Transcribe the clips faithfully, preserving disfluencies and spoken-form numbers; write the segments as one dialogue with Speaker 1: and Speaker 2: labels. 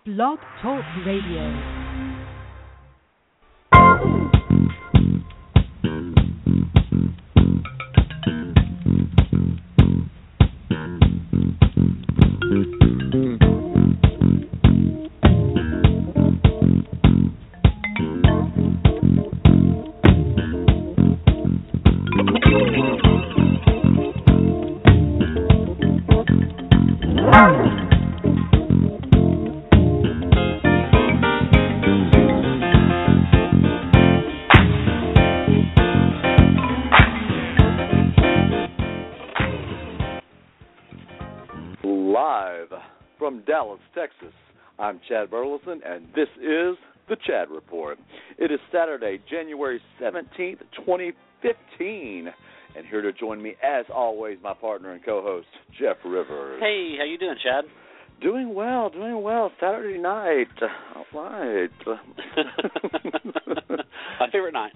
Speaker 1: Blog Talk Radio.
Speaker 2: Dallas, Texas. I'm Chad Burleson, and this is the Chad Report. It is Saturday, January seventeenth, twenty fifteen, and here to join me, as always, my partner and co-host, Jeff Rivers.
Speaker 3: Hey, how you doing, Chad?
Speaker 2: Doing well, doing well. Saturday night. All right.
Speaker 3: My favorite night.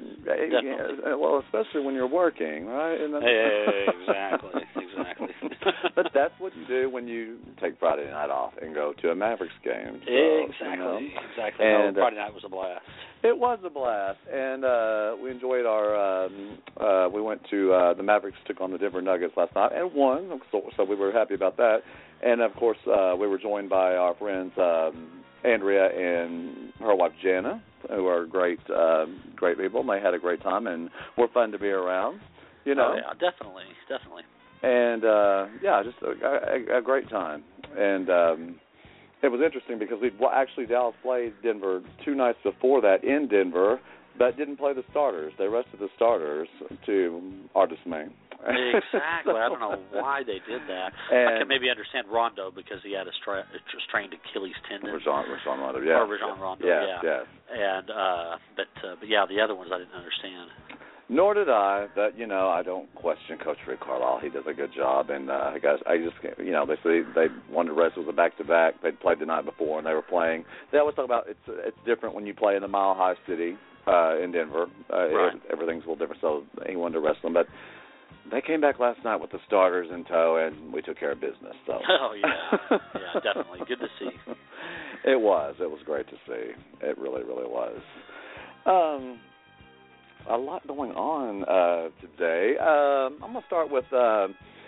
Speaker 2: Yeah, well, especially when you're working, right? And then
Speaker 3: hey, exactly, exactly.
Speaker 2: But that's what you do when you take Friday night off and go to a Mavericks game. So,
Speaker 3: exactly,
Speaker 2: you know.
Speaker 3: exactly.
Speaker 2: And,
Speaker 3: no, Friday night was a blast.
Speaker 2: It was a blast, and uh, we enjoyed our. Um, uh, we went to uh, the Mavericks took on the Denver Nuggets last night and won, so, so we were happy about that. And of course, uh, we were joined by our friends um, Andrea and her wife Jana, who are great, uh, great people. And they had a great time and were fun to be around. You know,
Speaker 3: oh, yeah, definitely, definitely.
Speaker 2: And uh, yeah, just a, a, a great time. And um, it was interesting because we actually Dallas played Denver two nights before that in Denver, but didn't play the starters. They rested the starters to our dismay.
Speaker 3: Exactly. So, I don't know why they did that. I can maybe understand Rondo because he had a, stra- a strained Achilles tendon.
Speaker 2: Rajon, Rajon Rondo, yeah.
Speaker 3: Or Rajon Rondo,
Speaker 2: yeah.
Speaker 3: yeah.
Speaker 2: yeah.
Speaker 3: And uh, but uh, but yeah, the other ones I didn't understand.
Speaker 2: Nor did I, but you know, I don't question Coach Rick Carlisle. He does a good job, and uh, I guess I just, you know, they say they wanted to rest. It was a back-to-back. They'd played the night before, and they were playing. They always talk about it's it's different when you play in the Mile High City uh, in Denver. Uh,
Speaker 3: right.
Speaker 2: it, everything's a little different, so he wanted to rest them, but. They came back last night with the starters in tow, and we took care of business. So.
Speaker 3: Oh, yeah. Yeah, definitely. Good to see.
Speaker 2: It was. It was great to see. It really, really was. Um, a lot going on uh, today. Um, I'm going to start with uh,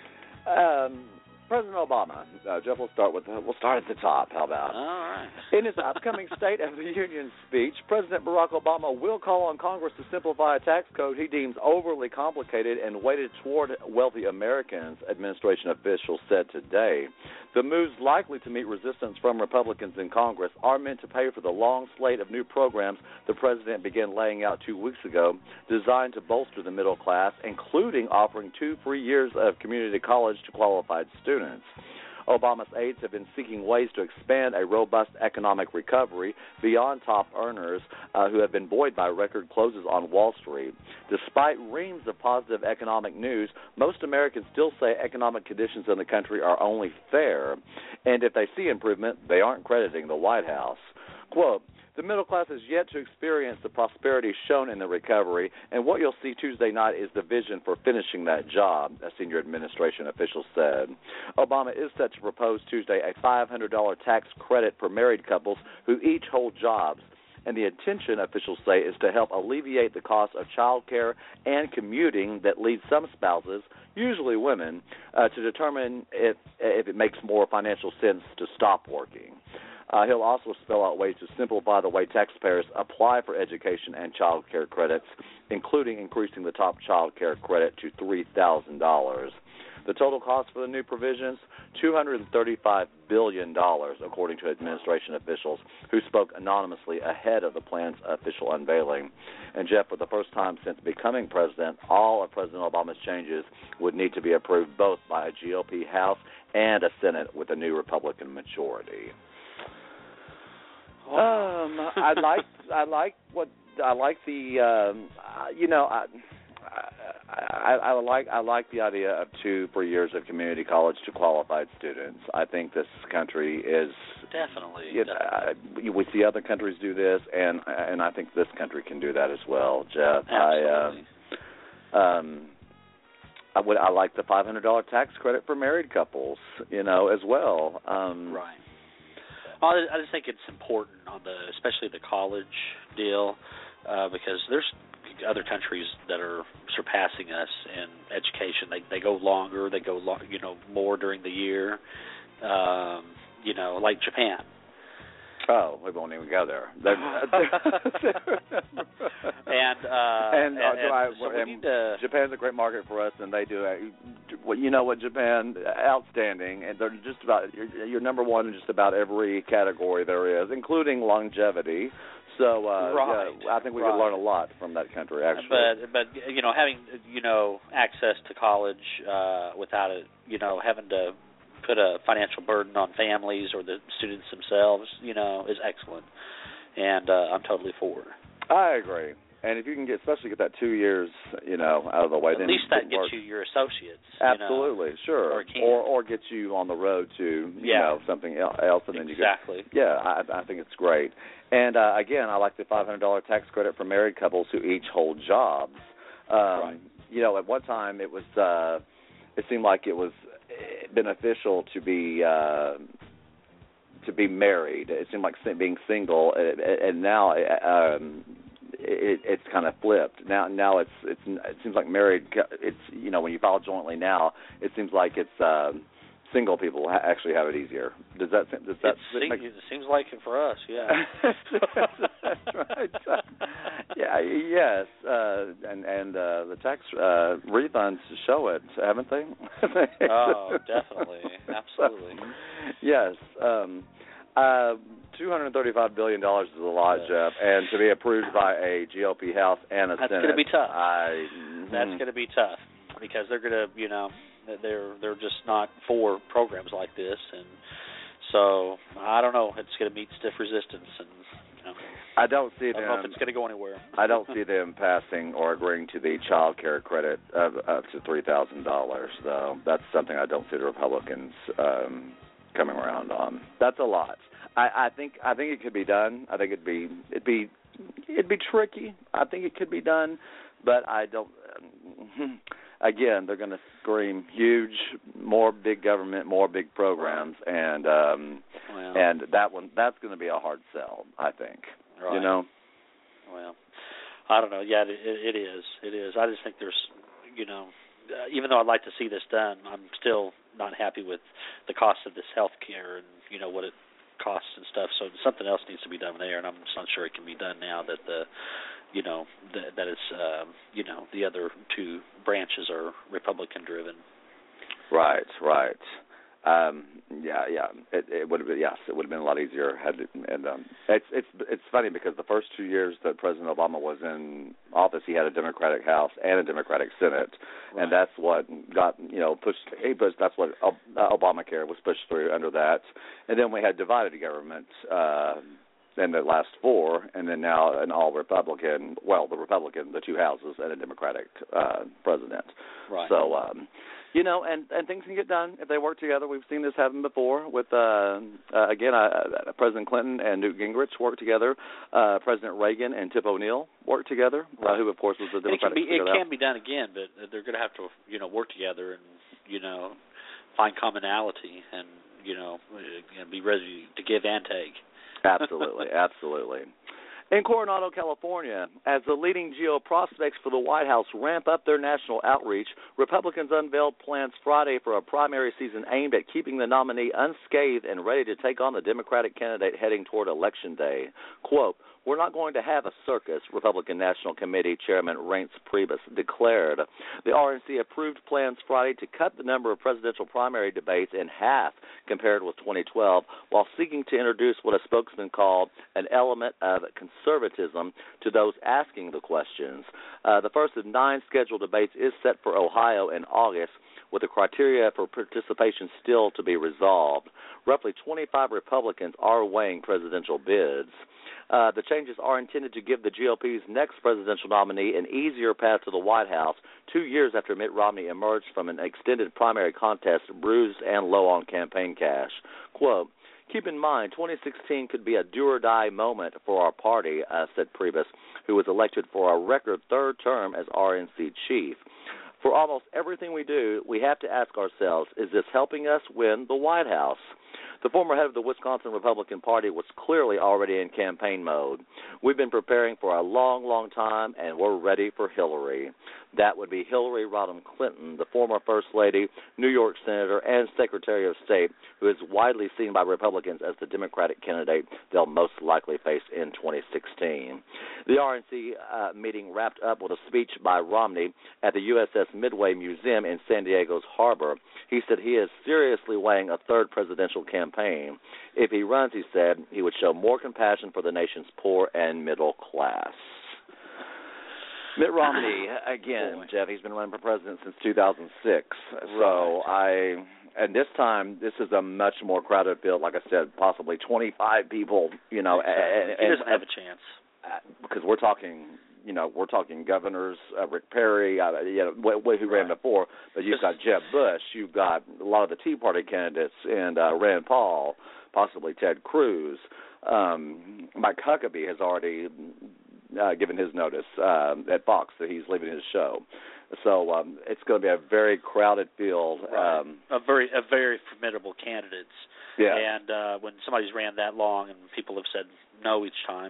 Speaker 2: um, President Obama. Uh, Jeff, we'll start with, uh, we'll start at the top. How about?
Speaker 3: All right.
Speaker 2: In his upcoming State of the Union speech, President Barack Obama will call on Congress to simplify a tax code he deems overly complicated and weighted toward wealthy Americans, administration officials said today. The moves likely to meet resistance from Republicans in Congress are meant to pay for the long slate of new programs the president began laying out two weeks ago, designed to bolster the middle class, including offering two free years of community college to qualified students. Obama's aides have been seeking ways to expand a robust economic recovery beyond top earners uh, who have been buoyed by record closes on Wall Street. Despite reams of positive economic news, most Americans still say economic conditions in the country are only fair, and if they see improvement, they aren't crediting the White House. Quote, the middle class has yet to experience the prosperity shown in the recovery, and what you'll see Tuesday night is the vision for finishing that job, a senior administration official said. Obama is set to propose Tuesday a five hundred dollars tax credit for married couples who each hold jobs, and the intention, officials say, is to help alleviate the cost of child care and commuting that leads some spouses, usually women, uh, to determine if, if it makes more financial sense to stop working. Uh, he'll also spell out ways to simplify the way taxpayers apply for education and child care credits, including increasing the top child care credit to three thousand dollars. The total cost for the new provisions, two hundred thirty-five billion dollars, according to administration officials who spoke anonymously ahead of the plan's official unveiling. And, Jeff, for the first time since becoming president, all of President Obama's changes would need to be approved both by a G O P House and a Senate with a new Republican majority. Um, I like I like what I like the um, uh, you know I, I I like I like the idea of two free years of community college to qualified students. I think this country is
Speaker 3: definitely.
Speaker 2: You know,
Speaker 3: definitely.
Speaker 2: Uh, we see other countries do this, and and I think this country can do that as well, Jeff.
Speaker 3: Absolutely.
Speaker 2: I, uh, um, I would I like the five hundred dollars tax credit for married couples, you know, as well. Um,
Speaker 3: right. Well, I just think it's important on the, especially the college deal, uh, because there's other countries that are surpassing us in education. They they go longer, they go long, you know, more during the year. Um, you know, like Japan.
Speaker 2: Oh, we won't even go there.
Speaker 3: and uh,
Speaker 2: and,
Speaker 3: and,
Speaker 2: uh,
Speaker 3: and
Speaker 2: I,
Speaker 3: so we
Speaker 2: and
Speaker 3: need to,
Speaker 2: Japan's a great market for us, and they do. Uh, well, you know what, Japan, outstanding, and they're just about you're, you're number one in just about every category there is, including longevity. So uh,
Speaker 3: right,
Speaker 2: yeah, I think we
Speaker 3: right.
Speaker 2: could learn a lot from that country, actually.
Speaker 3: But but you know, having you know access to college uh, without it, you know, having to put a financial burden on families or the students themselves, you know, is excellent, and uh, I'm totally for it.
Speaker 2: I agree, and if you can get, especially get that two years, you know, out of the way,
Speaker 3: at
Speaker 2: then
Speaker 3: least that gets
Speaker 2: work.
Speaker 3: you your associates.
Speaker 2: Absolutely,
Speaker 3: you know,
Speaker 2: sure,
Speaker 3: or,
Speaker 2: or or get you on the road to you
Speaker 3: yeah.
Speaker 2: know something else, and then
Speaker 3: exactly.
Speaker 2: you get, yeah, I, I think it's great. And uh, again, I like the five hundred dollars tax credit for married couples who each hold jobs. Um,
Speaker 3: right.
Speaker 2: You know, at one time it was, uh, it seemed like it was beneficial to be uh, to be married. It seemed like being single, and now um, it, it's kind of flipped. Now, now it's it's it seems like married. It's you know when you file jointly now, it seems like it's um, single people actually have it easier. Does that does that
Speaker 3: it,
Speaker 2: make...
Speaker 3: seems, it seems like it for us? Yeah.
Speaker 2: That's right. Yeah. Yes. Uh, and and uh, the tax uh, refunds show it, haven't they?
Speaker 3: Oh, definitely, absolutely.
Speaker 2: So, yes. Um, uh, two hundred thirty-five billion dollars is a lot,
Speaker 3: yes.
Speaker 2: Jeff, and to be approved by a G O P House and a
Speaker 3: That's
Speaker 2: Senate.
Speaker 3: That's going to be tough.
Speaker 2: I,
Speaker 3: That's
Speaker 2: mm,
Speaker 3: going to be tough because they're going to, you know, they're they're just not for programs like this, and so I don't know. It's going to meet stiff resistance, and you know,
Speaker 2: I don't see
Speaker 3: I
Speaker 2: them.
Speaker 3: don't know if it's going to go anywhere.
Speaker 2: I don't see them passing or agreeing to the child care credit of up to three thousand dollars, though. That's something I don't see the Republicans um, coming around on. That's a lot. I, I think I think it could be done. I think it'd be it'd be it'd be tricky. I think it could be done, but I don't. Um, again, they're going to scream huge, more big government, more big programs, and um,
Speaker 3: well,
Speaker 2: and that one that's going to be a hard sell, I think.
Speaker 3: Right.
Speaker 2: You know.
Speaker 3: Well, I don't know. Yeah, it, it is. It is. I just think there's, you know, uh, even though I'd like to see this done, I'm still not happy with the cost of this health care and, you know, what it costs and stuff. So something else needs to be done there, and I'm just not sure it can be done now that the, you know, that, that it's, um, you know, the other two branches are Republican-driven.
Speaker 2: Right, right. Um, yeah, yeah. It, it would have been, yes, it would have been a lot easier had it, and um, it's it's it's funny because the first two years that President Obama was in office, he had a Democratic House and a Democratic Senate,
Speaker 3: right.
Speaker 2: and that's what got you know pushed. He pushed. That's what uh, Obamacare was pushed through under that, and then we had divided government. Uh, in the last four, and then now an all-Republican, well, the Republican, the two houses, and a Democratic uh, president.
Speaker 3: Right.
Speaker 2: So, um, you know, and, and things can get done if they work together. We've seen this happen before with, uh, uh, again, uh, President Clinton and Newt Gingrich worked together. Uh, President Reagan and Tip O'Neill worked together, uh, who, of course, was the Democratic
Speaker 3: Speaker. It can be, it can
Speaker 2: House.
Speaker 3: be done again, but they're going to have to, you know, work together and, you know, find commonality and, you know, be ready to give and take.
Speaker 2: Absolutely, absolutely. In Coronado, California, as the leading G O prospects for the White House ramp up their national outreach, Republicans unveiled plans Friday for a primary season aimed at keeping the nominee unscathed and ready to take on the Democratic candidate heading toward Election Day. Quote, "We're not going to have a circus," Republican National Committee Chairman Reince Priebus declared. The R N C approved plans Friday to cut the number of presidential primary debates in half compared with twenty twelve, while seeking to introduce what a spokesman called an element of conservatism to those asking the questions. Uh, the first of nine scheduled debates is set for Ohio in August, with the criteria for participation still to be resolved. Roughly twenty-five Republicans are weighing presidential bids. Uh, the changes are intended to give the G O P's next presidential nominee an easier path to the White House two years after Mitt Romney emerged from an extended primary contest bruised and low on campaign cash. Quote, "Keep in mind, twenty sixteen could be a do-or-die moment for our party," uh, said Priebus, who was elected for a record third term as R N C chief. "For almost everything we do, we have to ask ourselves, is this helping us win the White House?" The former head of the Wisconsin Republican Party was clearly already in campaign mode. We've been preparing for a long, long time, and we're ready for Hillary. That would be Hillary Rodham Clinton, the former First Lady, New York Senator, and Secretary of State, who is widely seen by Republicans as the Democratic candidate they'll most likely face in twenty sixteen. The R N C uh, meeting wrapped up with a speech by Romney at the U S S Midway Museum in San Diego's harbor. He said he is seriously weighing a third presidential campaign. If he runs, he said, he would show more compassion for the nation's poor and middle class. Mitt Romney, again, Boy. Jeff, he's been running for president since two thousand six. Right. So I, and this time, this is a much more crowded field. Like I said, possibly twenty-five people, you know.
Speaker 3: Exactly.
Speaker 2: And,
Speaker 3: he doesn't
Speaker 2: and,
Speaker 3: have a chance.
Speaker 2: Because we're talking, you know, we're talking governors, uh, Rick Perry, uh, you know, wh- wh- who ran
Speaker 3: right.
Speaker 2: before, but you've got Jeb Bush, you've got a lot of the Tea Party candidates, and uh, Rand Paul, possibly Ted Cruz. Um, Mike Huckabee has already uh, given his notice uh, at Fox that he's leaving his show. So um, it's going to be a very crowded field.
Speaker 3: Right.
Speaker 2: Um,
Speaker 3: a very, a very formidable candidates.
Speaker 2: Yeah.
Speaker 3: And uh, when somebody's ran that long and people have said no each time.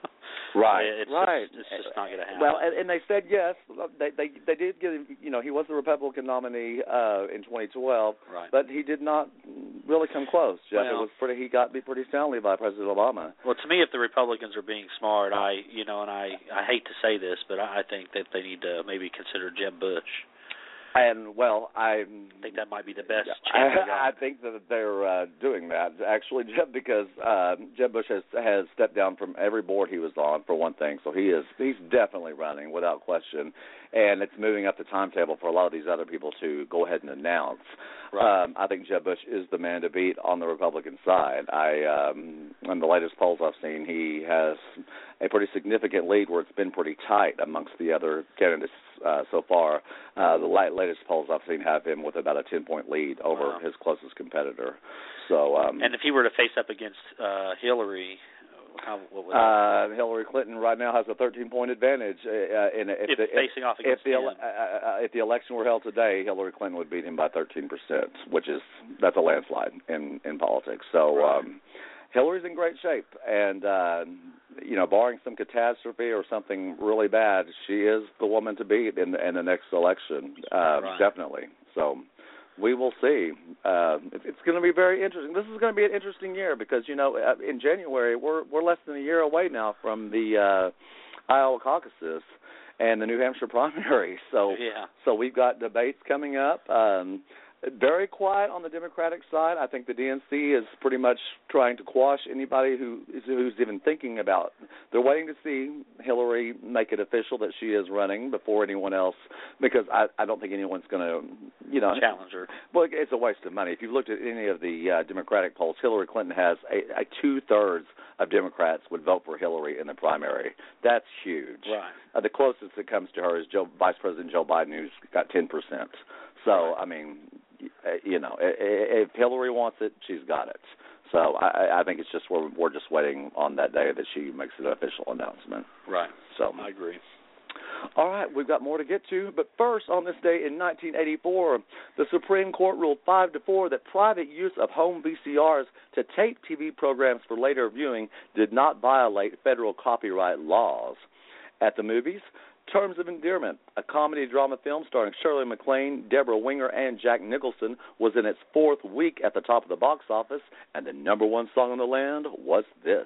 Speaker 2: Right,
Speaker 3: it's
Speaker 2: right.
Speaker 3: Just, it's just not going to happen.
Speaker 2: Well, and, and they said yes. They they they did give him, you know, he was the Republican nominee uh, in twenty twelve,
Speaker 3: right.
Speaker 2: but he did not really come close. Jeff,
Speaker 3: well,
Speaker 2: it was pretty. He got beat pretty soundly by President Obama.
Speaker 3: Well, to me, if the Republicans are being smart, I you know, and I I hate to say this, but I think that they need to maybe consider Jeb Bush.
Speaker 2: And, well, I
Speaker 3: think that might be the best chance.
Speaker 2: I, I think that they're uh, doing that, actually, Jeb, because uh, Jeb Bush has, has stepped down from every board he was on, for one thing. So he is he's definitely running, without question. And it's moving up the timetable for a lot of these other people to go ahead and announce. Right. Um, I think Jeb Bush is the man to beat on the Republican side. I, um, in the latest polls I've seen, he has a pretty significant lead where it's been pretty tight amongst the other candidates uh, so far. Uh, the light, latest polls I've seen have him with about a ten-point lead over
Speaker 3: wow.
Speaker 2: his closest competitor. So, um,
Speaker 3: and if he were to face up against uh, Hillary, how, what would
Speaker 2: uh, Hillary Clinton right now has a thirteen-point advantage. Uh, in, if,
Speaker 3: if
Speaker 2: the,
Speaker 3: facing
Speaker 2: if,
Speaker 3: off against
Speaker 2: if the,
Speaker 3: him.
Speaker 2: uh, if the election were held today, Hillary Clinton would beat him by thirteen percent, which is that's a landslide in, in politics. So
Speaker 3: right.
Speaker 2: um, Hillary's in great shape, and uh, you know, barring some catastrophe or something really bad, she is the woman to beat in the, in the next election, uh,
Speaker 3: right.
Speaker 2: definitely. So we will see. Uh, it's going to be very interesting. This is going to be an interesting year because, you know, in January, we're we're less than a year away now from the uh, Iowa caucuses and the New Hampshire primary. So,
Speaker 3: yeah.
Speaker 2: so we've got debates coming up. Um, very quiet on the Democratic side. I think the D N C is pretty much trying to quash anybody who is, who's even thinking about. They're waiting to see Hillary make it official that she is running before anyone else, because I, I don't think anyone's going to, you know,
Speaker 3: challenge her.
Speaker 2: Well, it's a waste of money. If you've looked at any of the uh, Democratic polls, Hillary Clinton has a, a two-thirds of Democrats would vote for Hillary in the primary. That's huge.
Speaker 3: Right.
Speaker 2: Uh, the closest that comes to her is Joe, Vice President Joe Biden, who's got ten percent. So,
Speaker 3: right.
Speaker 2: I mean, you know, if Hillary wants it, she's got it. So I, I think it's just we're, we're just waiting on that day that she makes an official announcement.
Speaker 3: Right.
Speaker 2: So
Speaker 3: I agree.
Speaker 2: All right, we've got more to get to, but first, on this day in nineteen eighty-four, the Supreme Court ruled five to four that private use of home V C Rs to tape T V programs for later viewing did not violate federal copyright laws. At the movies, Terms of Endearment, a comedy-drama film starring Shirley MacLaine, Deborah Winger, and Jack Nicholson, was in its fourth week at the top of the box office, and the number one song on the land was this.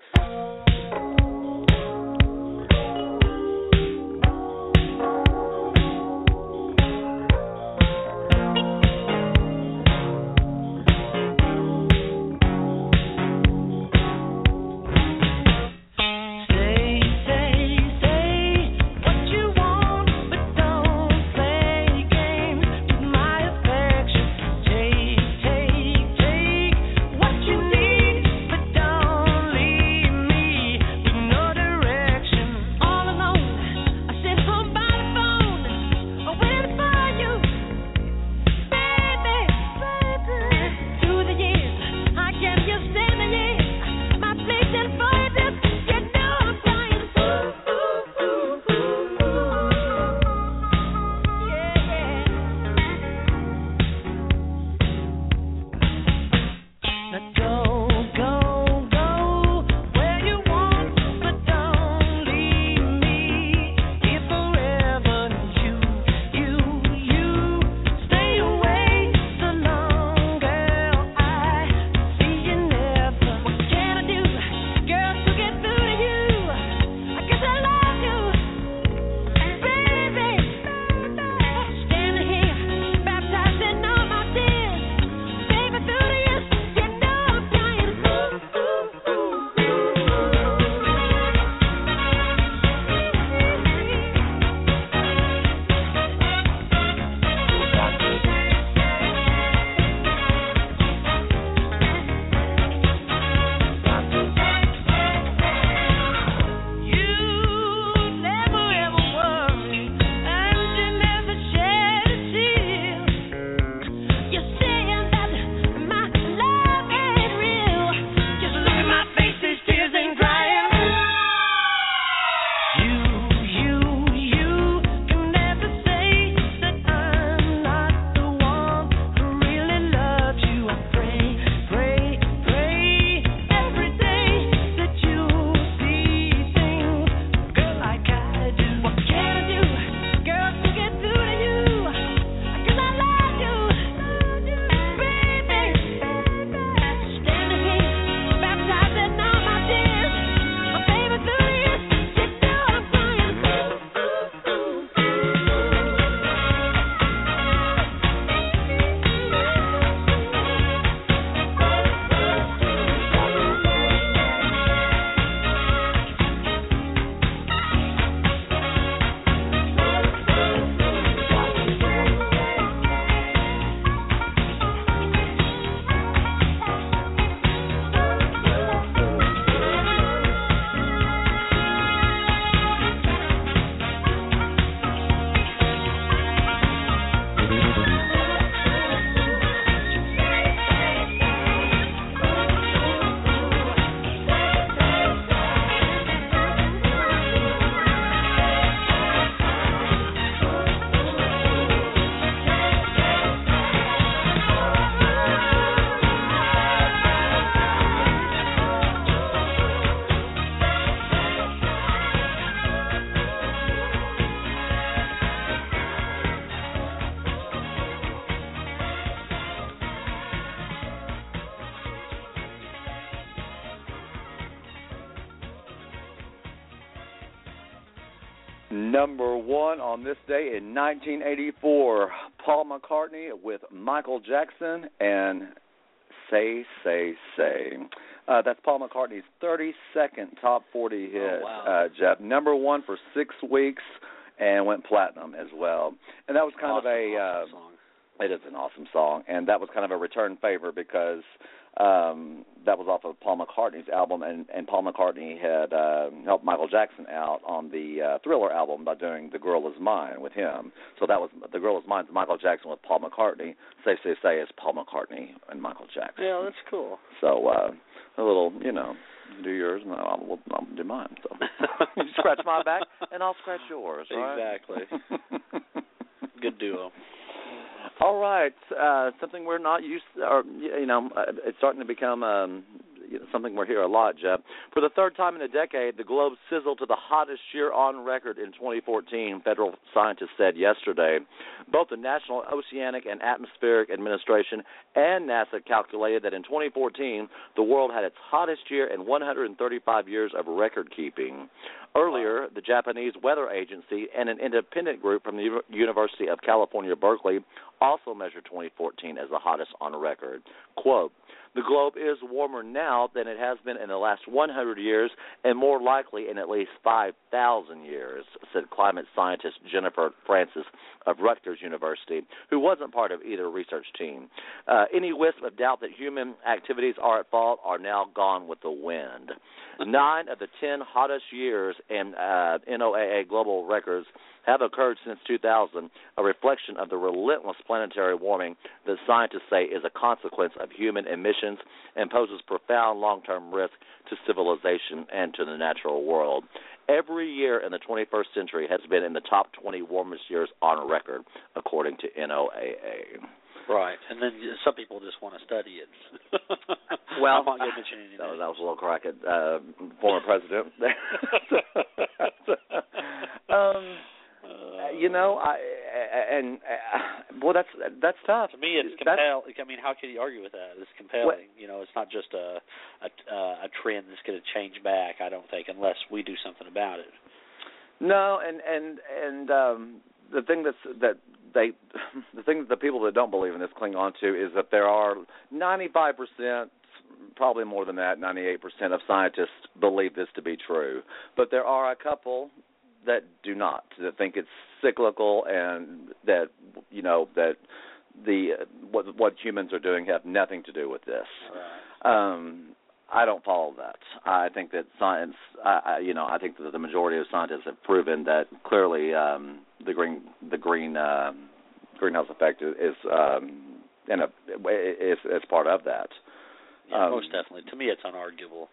Speaker 2: Number one on this day in nineteen eighty-four, Paul McCartney with Michael Jackson and Say, Say, Say. Uh, that's Paul McCartney's thirty-second top forty hit,
Speaker 3: oh, wow.
Speaker 2: uh, Jeff. Number one for six weeks and went platinum as well. And that was kind
Speaker 3: awesome,
Speaker 2: of a...
Speaker 3: Awesome
Speaker 2: uh,
Speaker 3: song.
Speaker 2: It is an awesome song, and that was kind of a return favor because um, that was off of Paul McCartney's album, and, and Paul McCartney had uh, helped Michael Jackson out on the uh, Thriller album by doing The Girl Is Mine with him. So that was The Girl Is Mine, Michael Jackson with Paul McCartney. Say, Say, Say is Paul McCartney and Michael Jackson.
Speaker 3: Yeah, that's cool.
Speaker 2: So uh, a little, you know, do yours, and I'll, I'll do mine. So you scratch my back, and I'll scratch yours. Right?
Speaker 3: Exactly. Good duo.
Speaker 2: All right, uh, something we're not used to, or, you know, it's starting to become um, you know, something we're here a lot, Jeff. For the third time in a decade, the globe sizzled to the hottest year on record in twenty fourteen, federal scientists said yesterday. Both the National Oceanic and Atmospheric Administration and NASA calculated that in twenty fourteen, the world had its hottest year in one hundred thirty-five years of record keeping. Earlier, the Japanese Weather Agency and an independent group from the U- University of California, Berkeley, also measured twenty fourteen as the hottest on record. Quote, the globe is warmer now than it has been in the last one hundred years and more likely in at least five thousand years, said climate scientist Jennifer Francis of Rutgers University, who wasn't part of either research team. Uh, any wisp of doubt that human activities are at fault are now gone with the wind. Nine of the ten hottest years in uh, N O A A global records have occurred since two thousand, a reflection of the relentless planetary warming that scientists say is a consequence of human emissions and poses profound long-term risk to civilization and to the natural world. Every year in the twenty-first century has been in the top twenty warmest years on record, according to N O A A.
Speaker 3: Right, and then some people just want to study it.
Speaker 2: Well,
Speaker 3: I'm not going to mention any
Speaker 2: that,
Speaker 3: names.
Speaker 2: that was a little crack at uh, former president. um, uh, you know, I and uh, well, that's that's tough.
Speaker 3: To me, it's compelling. I mean, how can you argue with that? It's compelling. What? You know, it's not just a a, a trend that's going to change back. I don't think, unless we do something about it.
Speaker 2: No, and and and um, the thing that's that. They, the thing that the people that don't believe in this cling on to is that there are ninety-five percent, probably more than that, ninety-eight percent of scientists believe this to be true. But there are a couple that do not, that think it's cyclical and that, you know, that the what, what humans are doing have nothing to do with this.
Speaker 3: Right.
Speaker 2: Um, I don't follow that. I think that science, I, I, you know, I think that the majority of scientists have proven that clearly um, the green, the green uh, greenhouse effect is, is um, in a, is, is part of that.
Speaker 3: Yeah,
Speaker 2: um,
Speaker 3: most definitely. To me, it's unarguable.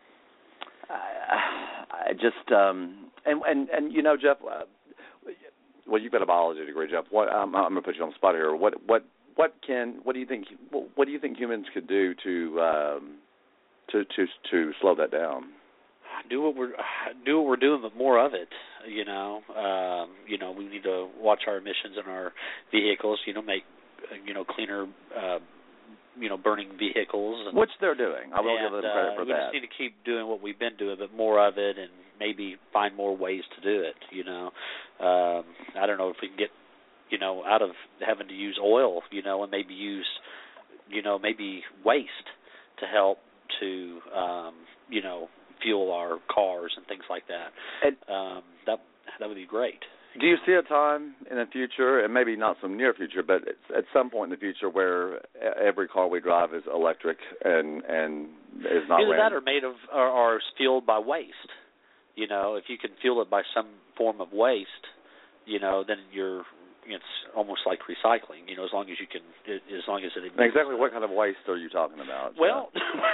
Speaker 2: I, I just, um, and, and and you know, Jeff, uh, well, you've got a biology degree, Jeff. What um, I'm going to put you on the spot here. What what what can what do you think? What do you think humans could do to um, To, to to slow that down?
Speaker 3: Do what we're do what we're doing, but more of it. You know, um, you know, we need to watch our emissions in our vehicles. You know, make you know cleaner, uh, you know, burning vehicles, and,
Speaker 2: which they're doing. I will
Speaker 3: and,
Speaker 2: give them credit
Speaker 3: uh,
Speaker 2: for
Speaker 3: we
Speaker 2: that.
Speaker 3: We just need to keep doing what we've been doing, but more of it, and maybe find more ways to do it. You know, um, I don't know if we can get you know out of having to use oil. You know, and maybe use you know maybe waste to help to um, you know fuel our cars and things like that.
Speaker 2: And
Speaker 3: um, that that would be great.
Speaker 2: Do you see a time in the future, and maybe not some near future, but at some point in the future, where every car we drive is electric and and is not
Speaker 3: either
Speaker 2: ran?
Speaker 3: that or made of or, or fueled by waste? You know, if you can fuel it by some form of waste, you know, then you're it's almost like recycling, you know, as long as you can, as long as it emits.
Speaker 2: Exactly what kind of waste are you talking about?
Speaker 3: Well,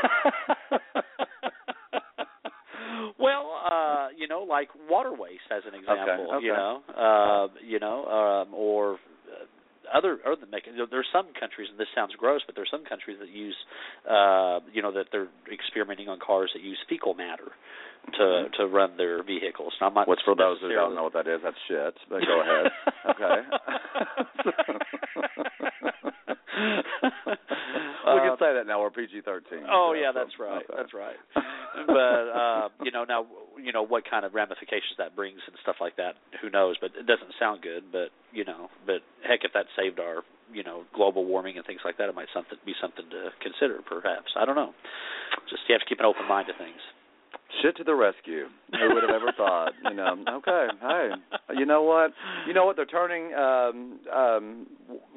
Speaker 3: well, uh, you know, like water waste as an example,
Speaker 2: okay, okay.
Speaker 3: you know, uh, you know, um, or other other mechanisms. There's some countries, and this sounds gross, but there's some countries that use, uh, you know, that they're experimenting on cars that use fecal matter to mm-hmm. to run their vehicles. Now, I'm not
Speaker 2: Which, for those who don't know what that is, that's shit. But go ahead. Okay. We can say that that now. We're P G thirteen.
Speaker 3: Oh
Speaker 2: so,
Speaker 3: yeah, that's right.
Speaker 2: Okay.
Speaker 3: That's right. But uh, you know, now you know what kind of ramifications that brings and stuff like that. Who knows? But it doesn't sound good. But you know, but heck, if that saved our you know global warming and things like that, it might something be something to consider. Perhaps I don't know. Just you have to keep an open mind to things.
Speaker 2: Shit to the rescue. Who would have ever thought? You know. Okay. Hey. You know what? You know what? They're turning um, um,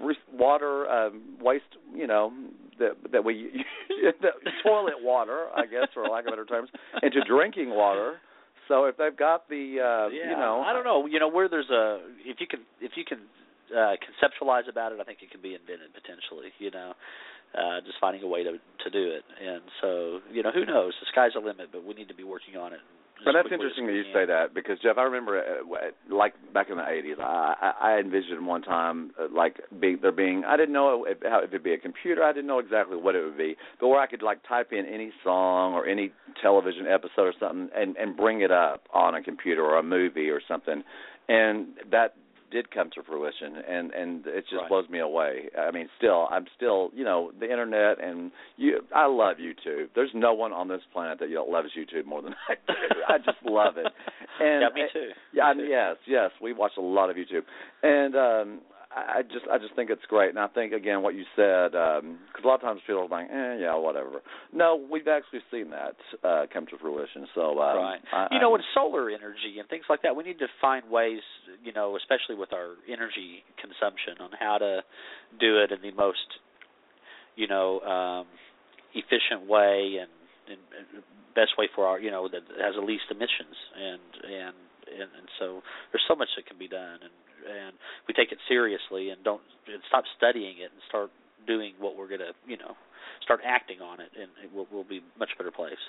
Speaker 2: water um, waste. You know that that we toilet water, I guess, for lack of better terms, into drinking water. So if they've got the, uh,
Speaker 3: yeah,
Speaker 2: you know,
Speaker 3: I don't know. You know where there's a if you can if you can uh, conceptualize about it, I think it can be invented potentially. You know. Uh, just finding a way to to do it, and so you know who knows? The sky's the limit, but we need to be working on it.
Speaker 2: But that's interesting that you say that because Jeff, I remember uh, like back in the eighties, I, I envisioned one time uh, like being, there being I didn't know if, how if it'd be a computer, I didn't know exactly what it would be, but where I could like type in any song or any television episode or something and and bring it up on a computer or a movie or something, and that did come to fruition, and, and it just
Speaker 3: right.
Speaker 2: blows me away. I mean, still, I'm still, you know, the internet, and you. I love YouTube. There's no one on this planet that loves YouTube more than I do. I just love it. And
Speaker 3: yeah, me too.
Speaker 2: Yeah,
Speaker 3: me too.
Speaker 2: yes, yes. We watch a lot of YouTube, and um, I just, I just think it's great. And I think again what you said, because um, a lot of times people are like, eh, yeah, whatever. No, we've actually seen that uh, come to fruition. So, um,
Speaker 3: right.
Speaker 2: I,
Speaker 3: you know, with solar energy and things like that, we need to find ways, you know, especially with our energy consumption, on how to do it in the most, you know, um, efficient way and, and, and best way for our, you know, that has the least emissions, and and and, and so there's so much that can be done, and and we take it seriously and don't and stop studying it and start doing what we're gonna, you know, start acting on it, and it will will be a much better place.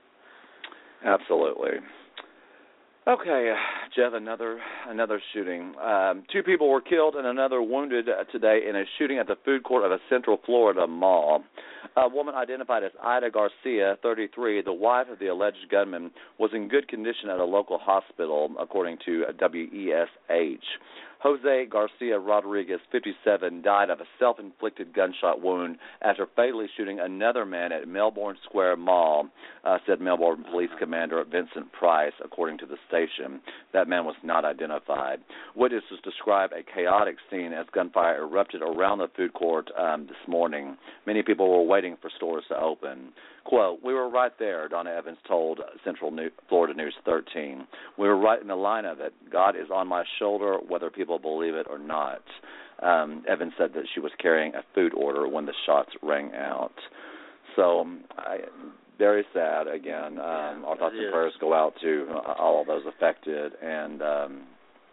Speaker 2: Absolutely. Okay, Jeff, another another shooting. Um, two people were killed and another wounded today in a shooting at the food court of a Central Florida mall. A woman identified as Ida Garcia, thirty-three, the wife of the alleged gunman, was in good condition at a local hospital, according to W E S H. Jose Garcia Rodriguez, fifty-seven, died of a self-inflicted gunshot wound after fatally shooting another man at Melbourne Square Mall, uh, said Melbourne Police Commander Vincent Price, according to the station. That man was not identified. Witnesses describe a chaotic scene as gunfire erupted around the food court um, this morning. Many people were waiting for stores to open. Quote, "We were right there," Donna Evans told Central New- Florida News thirteen. "We were right in the line of it. God is on my shoulder, whether people believe it or not." Um, Evans said that she was carrying a food order when the shots rang out. So, I, very sad again. Um, our thoughts and prayers go out to all of those affected, and um,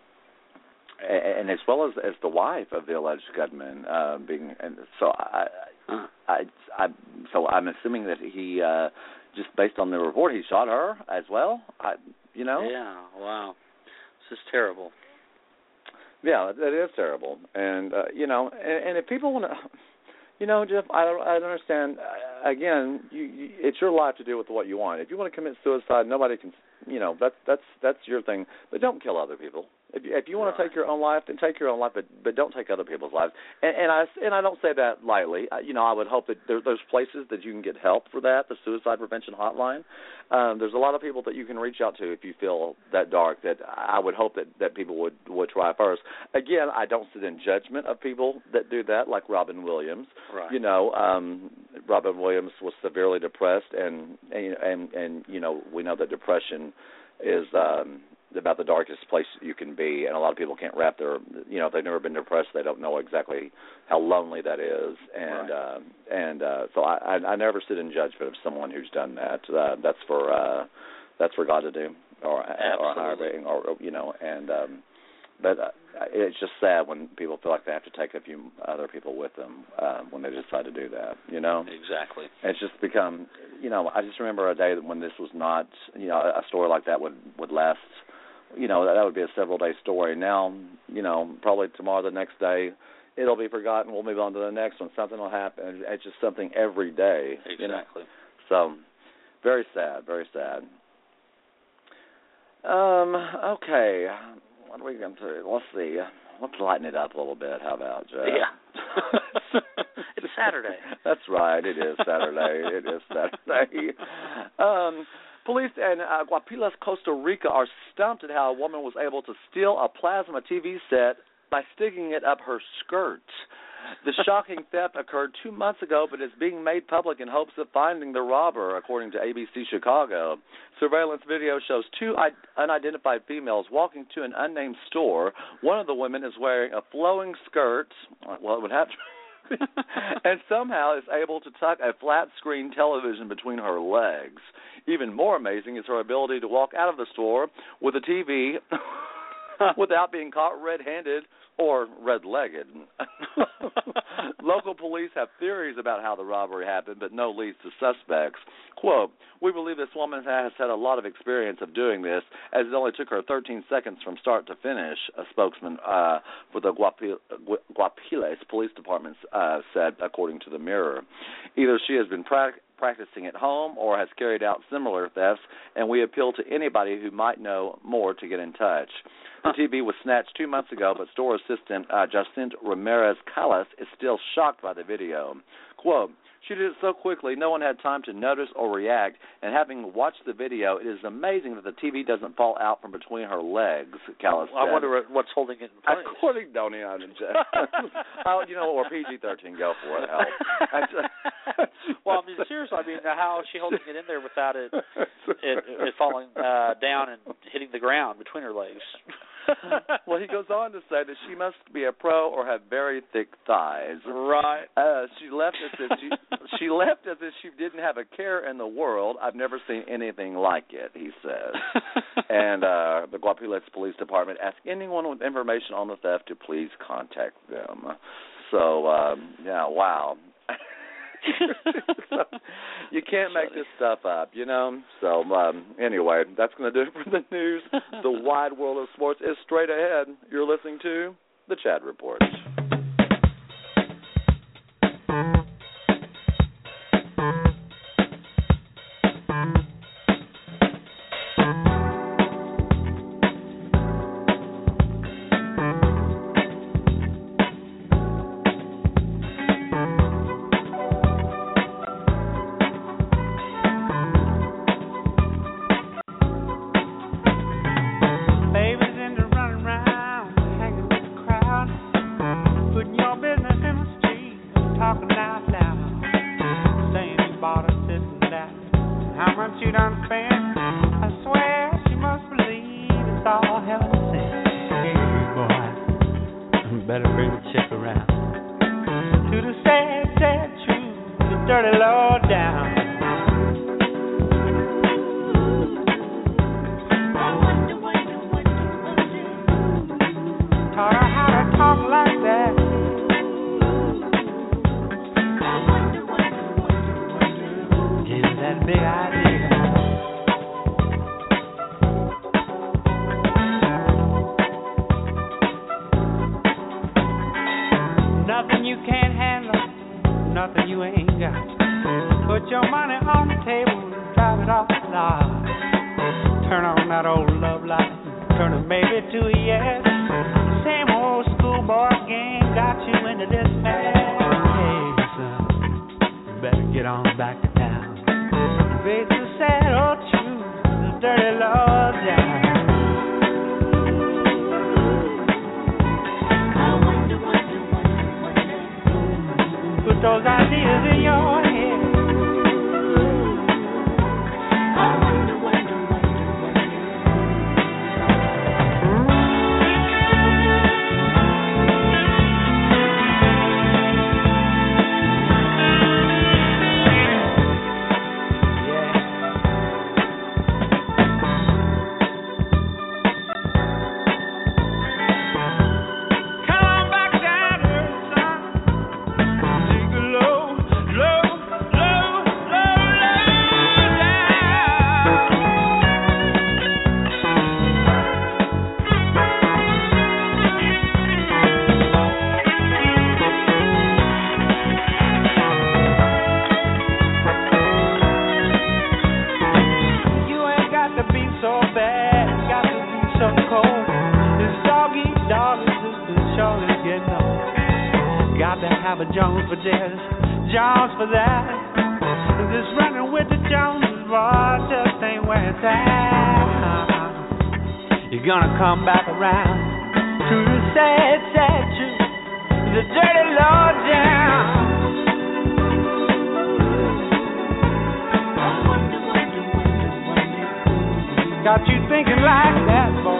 Speaker 2: and as well as as the wife of the alleged gunman uh, being. And so I. I, I, so I'm assuming that he, uh, just based on the report, he shot her as well. I, you know.
Speaker 3: Yeah. Wow. This is terrible.
Speaker 2: Yeah, that is terrible. And uh, you know, and, and if people want to, you know, Jeff, I don't, I don't understand. Uh, again, you, you, it's your life to do with what you want. If you want to commit suicide, nobody can. You know, that's that's that's your thing. But don't kill other people. If you, if you want to take your own life, then take your own life, but but don't take other people's lives. And, and I and I don't say that lightly. I, you know, I would hope that there, there's places that you can get help for that. The Suicide Prevention Hotline. Um, there's a lot of people that you can reach out to if you feel that dark. That I would hope that, that people would, would try first. Again, I don't sit in judgment of people that do that, like Robin Williams.
Speaker 3: Right.
Speaker 2: You know, um, Robin Williams was severely depressed, and and and, and you know, we know that depression is um, about the darkest place you can be, and a lot of people can't wrap their, you know, if they've never been depressed, they don't know exactly how lonely that is, and
Speaker 3: right.
Speaker 2: uh, and uh, so I, I, I never sit in judgment of someone who's done that. Uh, that's for uh, that's for God to do, or
Speaker 3: Absolutely.
Speaker 2: or higher being, or, or you know, and um, but uh, it's just sad when people feel like they have to take a few other people with them uh, when they decide to do that, you know.
Speaker 3: Exactly.
Speaker 2: It's just become, you know, I just remember a day when this was not, you know, a story like that would, would last, you know, that, that would be a several-day story. Now, you know, probably tomorrow, the next day, it'll be forgotten. We'll move on to the next one. Something will happen. It's just something every day.
Speaker 3: Exactly.
Speaker 2: You know? So, very sad, very sad. Um, okay. What are we going to do? Let's see. Let's lighten it up a little bit. How about, Jeff?
Speaker 3: Yeah. It's Saturday.
Speaker 2: That's right. It is Saturday. It is Saturday. Um, police in uh, Guapiles, Costa Rica, are stumped at how a woman was able to steal a plasma T V set by sticking it up her skirt. The shocking theft occurred two months ago, but is being made public in hopes of finding the robber, according to A B C Chicago. Surveillance video shows two unidentified females walking to an unnamed store. One of the women is wearing a flowing skirt. Well, it would have to. And somehow is able to tuck a flat-screen television between her legs. Even more amazing is her ability to walk out of the store with a T V without being caught red-handed or red-legged. Local police have theories about how the robbery happened, but no leads to suspects. Quote, we believe this woman has had a lot of experience of doing this, as it only took her thirteen seconds from start to finish, a spokesman uh, for the Guapil- Guapiles Police Department uh, said, according to the Mirror. Either she has been pra- practicing at home or has carried out similar thefts, and we appeal to anybody who might know more to get in touch. The T V was snatched two months ago, but store assistant uh, Jacinth Ramirez Callas is still shocked by the video. Quote, she did it so quickly, no one had time to notice or react, and having watched the video, it is amazing that the T V doesn't fall out from between her legs, Callas said.
Speaker 3: I wonder what's holding it in place.
Speaker 2: According to Donnie and Jeff. Oh, you know what, we're P G thirteen, go for it, help.
Speaker 3: Well, I mean, seriously, I mean, how is she holding it in there without it it, it falling uh, down and hitting the ground between her legs?
Speaker 2: Well, he goes on to say that she must be a pro or have very thick thighs.
Speaker 3: Right.
Speaker 2: Uh, she left as if she, she left as if she didn't have a care in the world. I've never seen anything like it, he says. And uh, the Guapiles Police Department asks anyone with information on the theft to please contact them. So, um, yeah, wow. So, you can't make this stuff up, you know. So um, anyway, that's going to do it for the news. The wide world of sports is straight ahead. You're listening to the Chad Report.
Speaker 4: have a Jones for this, Jones for that. This running with the Joneses, boy, just ain't where it's at. You're gonna come back around to the sad, sad truth, the dirty low down. Got you thinking like that, boy.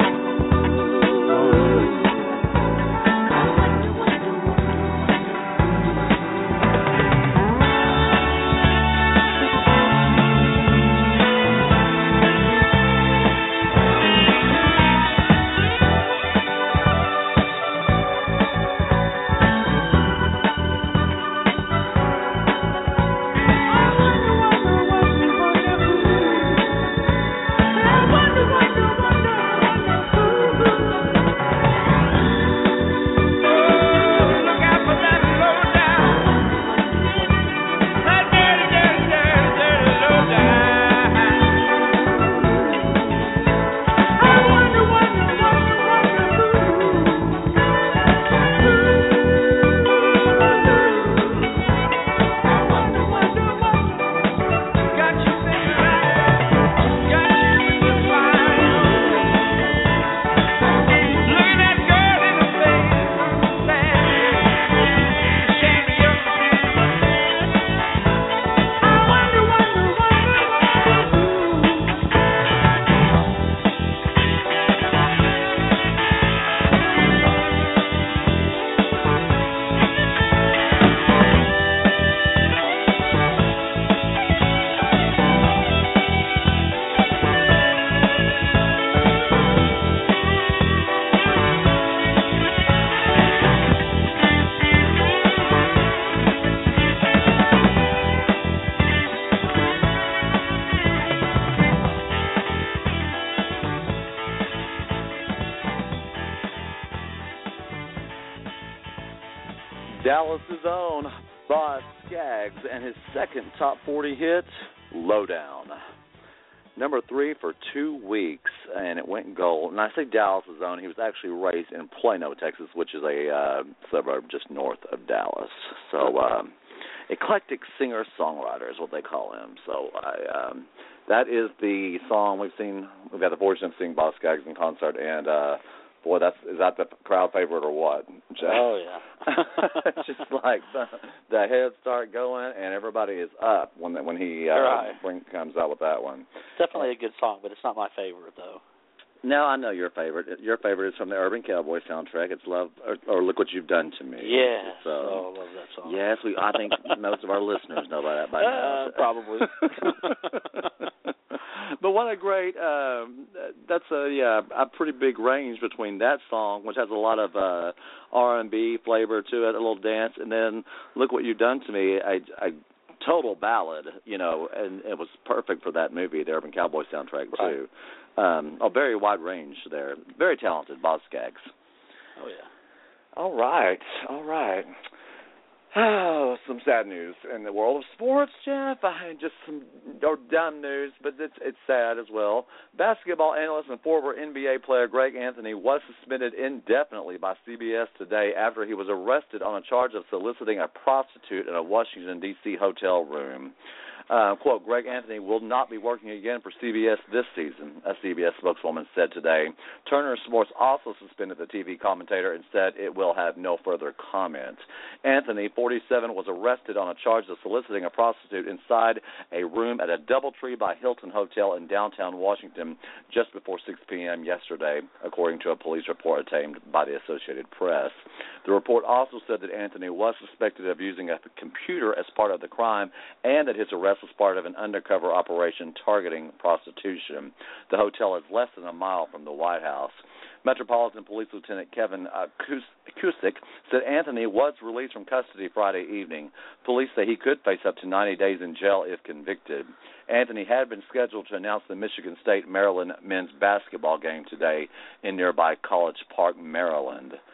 Speaker 2: Dallas's own Boz Scaggs and his second top forty hit, Lowdown. Number three for two weeks, and it went gold. And I say Dallas's own. He was actually raised in Plano, Texas, which is a uh, suburb just north of Dallas. So um, eclectic singer-songwriter is what they call him. So I, um, that is the song we've seen. We've got the fortune of seeing Boz Scaggs in concert, and uh, boy, that's is that the crowd favorite or what, Jeff?
Speaker 3: Oh, yeah.
Speaker 2: Just like the, the heads start going, and everybody is up when when he uh,
Speaker 3: right.
Speaker 2: when comes out with that one.
Speaker 3: It's definitely a good song, but it's not my favorite, though.
Speaker 2: No, I know your favorite. Your favorite is from the Urban Cowboy soundtrack. It's Love, or, or Look What You've Done to Me.
Speaker 3: Yeah,
Speaker 2: so,
Speaker 3: oh, I love that song.
Speaker 2: Yes, we. I think most of our listeners know about that by now.
Speaker 3: Uh, probably.
Speaker 2: But what a great, um, that's a yeah, a pretty big range between that song, which has a lot of uh, R and B flavor to it, a little dance, and then Look What You've Done to Me, a, a total ballad, you know, and it was perfect for that movie, the Urban Cowboy soundtrack, too. Right. Um, a very wide range there. Very talented, Boz Scaggs.
Speaker 3: Oh, yeah.
Speaker 2: All right, all right. Oh, some sad news in the world of sports, Jeff. I just some or dumb news, but it's it's sad as well. Basketball analyst and former N B A player Greg Anthony was suspended indefinitely by C B S today after he was arrested on a charge of soliciting a prostitute in a Washington, D C hotel room. Uh, quote, Greg Anthony will not be working again for C B S this season, a C B S spokeswoman said today. Turner Sports also suspended the T V commentator and said it will have no further comment. Anthony, forty-seven, was arrested on a charge of soliciting a prostitute inside a room at a DoubleTree by Hilton Hotel in downtown Washington just before six p.m. yesterday, according to a police report obtained by the Associated Press. The report also said that Anthony was suspected of using a computer as part of the crime and that his arrest was part of an undercover operation targeting prostitution. The hotel is less than a mile from the White House. Metropolitan Police Lieutenant Kevin uh, Cusick said Anthony was released from custody Friday evening. Police say he could face up to ninety days in jail if convicted. Anthony had been scheduled to announce the Michigan State-Maryland men's basketball game today in nearby College Park, Maryland.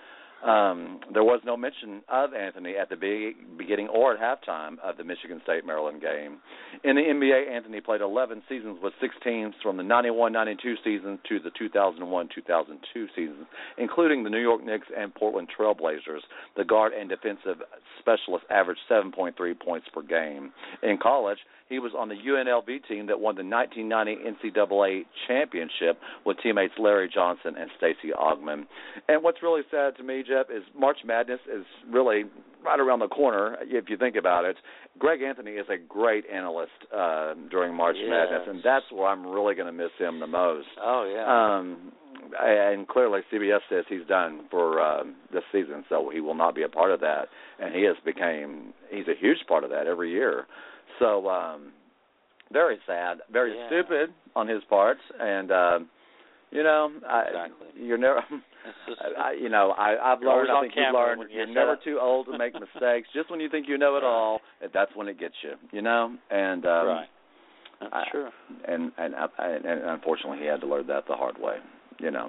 Speaker 2: Um, there was no mention of Anthony at the be- beginning or at halftime of the Michigan State-Maryland game. In the N B A, Anthony played eleven seasons with six teams from the ninety-one ninety-two season to the two thousand one two thousand two season, including the New York Knicks and Portland Trail Blazers. The guard and defensive specialist averaged seven point three points per game. In college, he was on the U N L V team that won the nineteen ninety N C double A championship with teammates Larry Johnson and Stacey Augmon. And what's really sad to me, Jeff, is March Madness is really right around the corner, if you think about it. Greg Anthony is a great analyst uh, during March
Speaker 3: yes.
Speaker 2: Madness, and that's where I'm really going to miss him the most.
Speaker 3: Oh, yeah.
Speaker 2: Um, and clearly C B S says he's done for uh, this season, so he will not be a part of that. And he has became, he's a huge part of that every year. So um, very sad, very
Speaker 3: yeah.
Speaker 2: stupid on his part, and uh, you know, I,
Speaker 3: exactly.
Speaker 2: you're never,
Speaker 3: just,
Speaker 2: I, you know, I, I've learned. I think you've learned you're never too old to make mistakes. Just when you think you know it all, that's when it gets you. You know, and um,
Speaker 3: right, that's
Speaker 2: I,
Speaker 3: true.
Speaker 2: And and, and and unfortunately, he had to learn that the hard way. You know.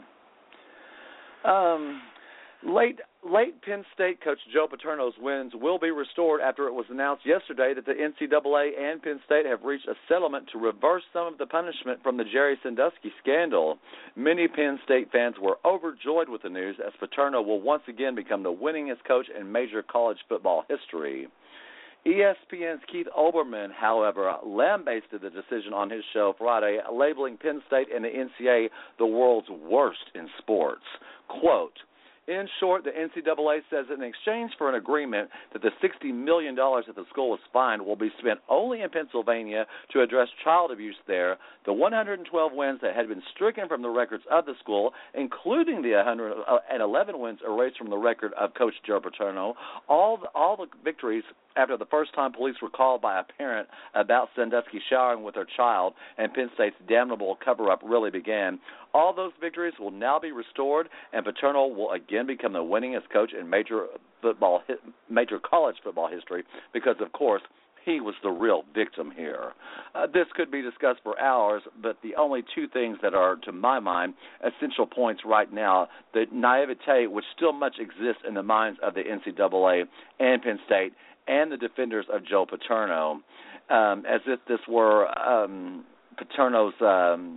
Speaker 2: Um. Late late Penn State coach Joe Paterno's wins will be restored after it was announced yesterday that the N C double A and Penn State have reached a settlement to reverse some of the punishment from the Jerry Sandusky scandal. Many Penn State fans were overjoyed with the news, as Paterno will once again become the winningest coach in major college football history. E S P N's Keith Olbermann, however, lambasted the decision on his show Friday, labeling Penn State and the N C double A the world's worst in sports. Quote, in short, the N C double A says in exchange for an agreement that the sixty million dollars that the school was fined will be spent only in Pennsylvania to address child abuse there, the one hundred twelve wins that had been stricken from the records of the school, including the one hundred eleven wins erased from the record of Coach Joe Paterno, all the, all the victories after the first time police were called by a parent about Sandusky showering with her child and Penn State's damnable cover-up really began. All those victories will now be restored, and Paterno will again become the winningest coach in major football, major college football history because, of course, he was the real victim here. Uh, this could be discussed for hours, but the only two things that are, to my mind, essential points right now, the naivete which still much exists in the minds of the N C double A and Penn State and the defenders of Joe Paterno, um, as if this were um, Paterno's, um,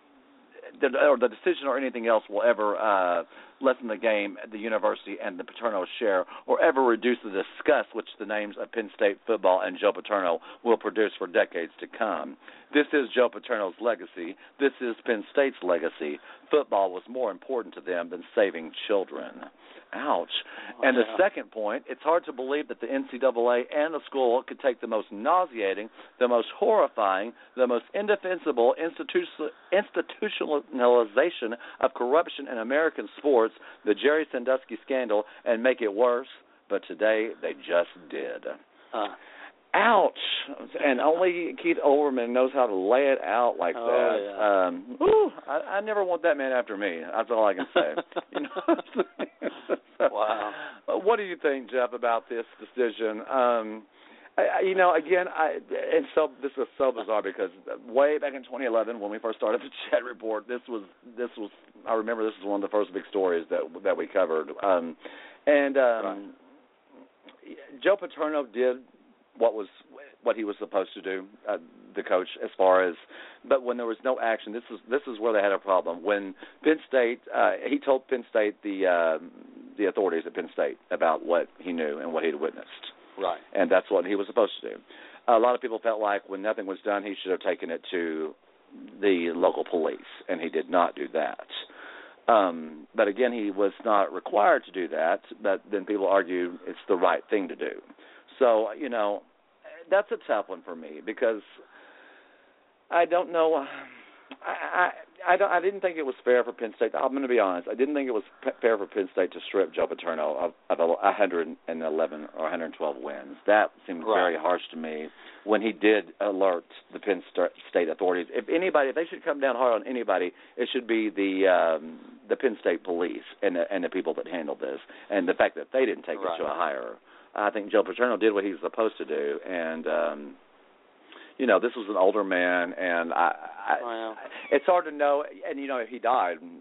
Speaker 2: the, or the decision or anything else will ever uh, lessen the game, the university and the Paterno share, or ever reduce the disgust which the names of Penn State football and Joe Paterno will produce for decades to come. This is Joe Paterno's legacy. This is Penn State's legacy. Football was more important to them than saving children. Ouch. Oh, and the yeah. second point, it's hard to believe that the N C double A and the school could take the most nauseating, the most horrifying, the most indefensible institu- institutionalization of corruption in American sports, the Jerry Sandusky scandal, and make it worse. But today they just did.
Speaker 3: Uh.
Speaker 2: Ouch. And only Keith Olbermann knows how to lay it out like
Speaker 3: oh,
Speaker 2: that.
Speaker 3: Yeah.
Speaker 2: Um, whew, I, I never want that man after me. That's all I can say. You know? So,
Speaker 3: wow.
Speaker 2: What do you think, Jeff, about this decision? Um, I, you know, again, I and so this is so bizarre because way back in twenty eleven when we first started the Chat Report, this was this was I remember this was one of the first big stories that that we covered. Um, and um,
Speaker 3: right.
Speaker 2: Joe Paterno did what was what he was supposed to do, uh, the coach, as far as, but when there was no action, this is this is where they had a problem. When Penn State, uh, he told Penn State the uh, the authorities at Penn State about what he knew and what he'd witnessed.
Speaker 3: Right.
Speaker 2: And that's what he was supposed to do. A lot of people felt like when nothing was done, he should have taken it to the local police, and he did not do that. Um, but again, he was not required to do that, but then people argue it's the right thing to do. So, you know, that's a tough one for me because I don't know. I I, I, don't, I didn't think it was fair for Penn State. I'm going to be honest. I didn't think it was p- fair for Penn State to strip Joe Paterno of, of one hundred eleven or one hundred twelve wins. That seemed
Speaker 3: right.
Speaker 2: very harsh to me when he did alert the Penn State authorities. If anybody, if they should come down hard on anybody, it should be the um, the Penn State police and the, and the people that handled this, and the fact that they didn't take
Speaker 3: right.
Speaker 2: it to a higher. I think Joe Paterno did what he was supposed to do, and um, you know, this was an older man, and I, I,
Speaker 3: wow.
Speaker 2: it's hard to know. And you know, he died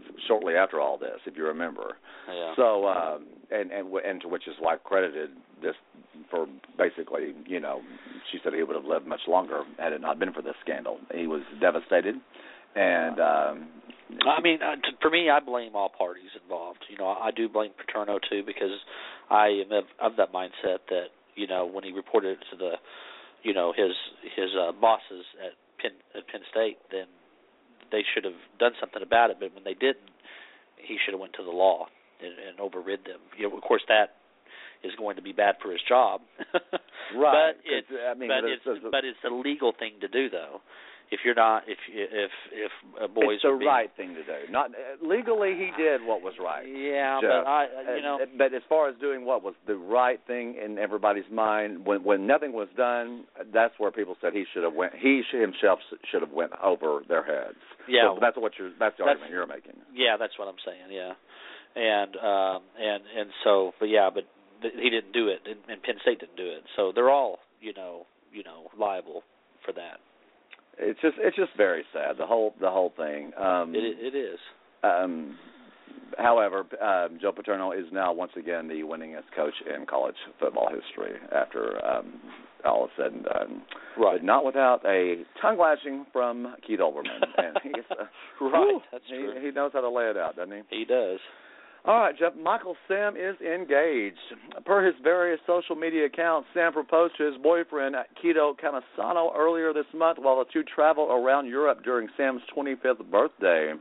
Speaker 2: shortly after all this, if you remember.
Speaker 3: Yeah.
Speaker 2: So, um, and, and and to which his wife credited this for basically, you know, she said he would have lived much longer had it not been for this scandal. He was devastated, and um,
Speaker 3: I mean, uh, t- for me, I blame all parties involved. You know, I do blame Paterno too, because I am of, of that mindset that, you know, when he reported it to the, you know, his his uh, bosses at Penn at Penn State, then they should have done something about it. But when they didn't, he should have went to the law and, and overrid them. You know, of course, that is going to be bad for his job.
Speaker 2: Right.
Speaker 3: But it's,
Speaker 2: I mean,
Speaker 3: but it's, it's but it's a legal thing to do, though. If you're not, if if if uh, boys,
Speaker 2: it's the
Speaker 3: are being,
Speaker 2: right thing to do. Not uh, legally, he did what was right.
Speaker 3: Yeah,
Speaker 2: Jeff.
Speaker 3: but I, you know,
Speaker 2: uh, but as far as doing what was the right thing in everybody's mind, when when nothing was done, that's where people said he should have went. He himself should have went over their heads.
Speaker 3: Yeah,
Speaker 2: so that's what you're. That's the
Speaker 3: that's,
Speaker 2: argument you're making.
Speaker 3: Yeah, that's what I'm saying. Yeah, and um, and and so, but yeah, but th- he didn't do it, and, and Penn State didn't do it. So they're all, you know, you know, liable for that.
Speaker 2: It's just it's just very sad, the whole the whole thing. Um,
Speaker 3: it it is.
Speaker 2: Um, however, uh, Joe Paterno is now once again the winningest coach in college football history after um, all is said and done.
Speaker 3: Right.
Speaker 2: But not without a tongue lashing from Keith Olbermann. And he's, uh,
Speaker 3: right.
Speaker 2: Whew,
Speaker 3: That's
Speaker 2: he,
Speaker 3: true.
Speaker 2: he knows how to lay it out, doesn't he?
Speaker 3: He does.
Speaker 2: All right, Jeff. Michael Sam is engaged. Per his various social media accounts, Sam proposed to his boyfriend, Keto Camasano, earlier this month while the two traveled around Europe during Sam's twenty-fifth birthday.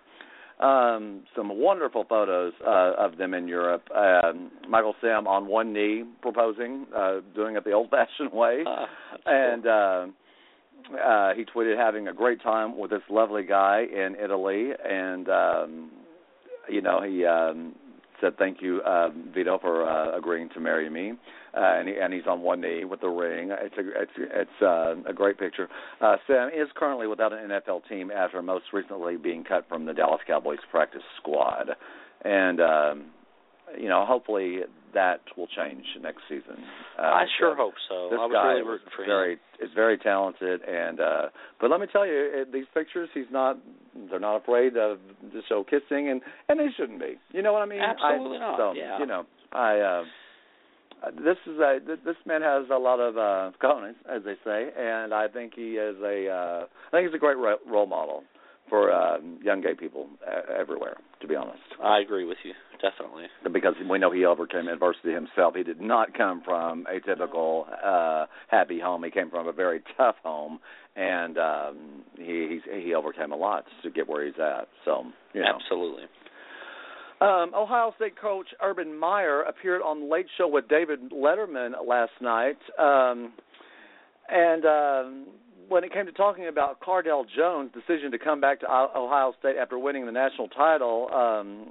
Speaker 2: Um, some wonderful photos uh, of them in Europe. Um, Michael Sam on one knee proposing, uh, doing it the old-fashioned way.
Speaker 3: Uh,
Speaker 2: and
Speaker 3: cool.
Speaker 2: uh, uh, he tweeted having a great time with this lovely guy in Italy. And, um, you know, he... Um, said thank you, uh, Vito, for uh, agreeing to marry me, uh, and, he, and he's on one knee with the ring. It's a it's, it's uh, a great picture. Uh, Sam is currently without an N F L team after most recently being cut from the Dallas Cowboys practice squad, and um, you know hopefully that will change next season. Uh,
Speaker 3: I sure
Speaker 2: so
Speaker 3: hope so.
Speaker 2: This
Speaker 3: I was
Speaker 2: guy
Speaker 3: really rooting for
Speaker 2: very,
Speaker 3: him.
Speaker 2: is very talented, and uh, but let me tell you, it, these pictures, he's not. They're not afraid of to show kissing, and, and they shouldn't be. You know what I mean?
Speaker 3: Absolutely
Speaker 2: I,
Speaker 3: not.
Speaker 2: So,
Speaker 3: yeah.
Speaker 2: You know, I. Uh, this is a this man has a lot of uh, cojones, as they say, and I think he is a. Uh, I think he's a great role model for uh, young gay people uh, everywhere. To be honest,
Speaker 3: I agree with you definitely.
Speaker 2: Because we know he overcame adversity himself. He did not come from a typical uh, happy home. He came from a very tough home, and um, he he's, he overcame a lot to get where he's at. So, you know.
Speaker 3: Absolutely.
Speaker 2: Um, Ohio State coach Urban Meyer appeared on the Late Show with David Letterman last night, um, and um, when it came to talking about Cardale Jones' decision to come back to Ohio State after winning the national title, um,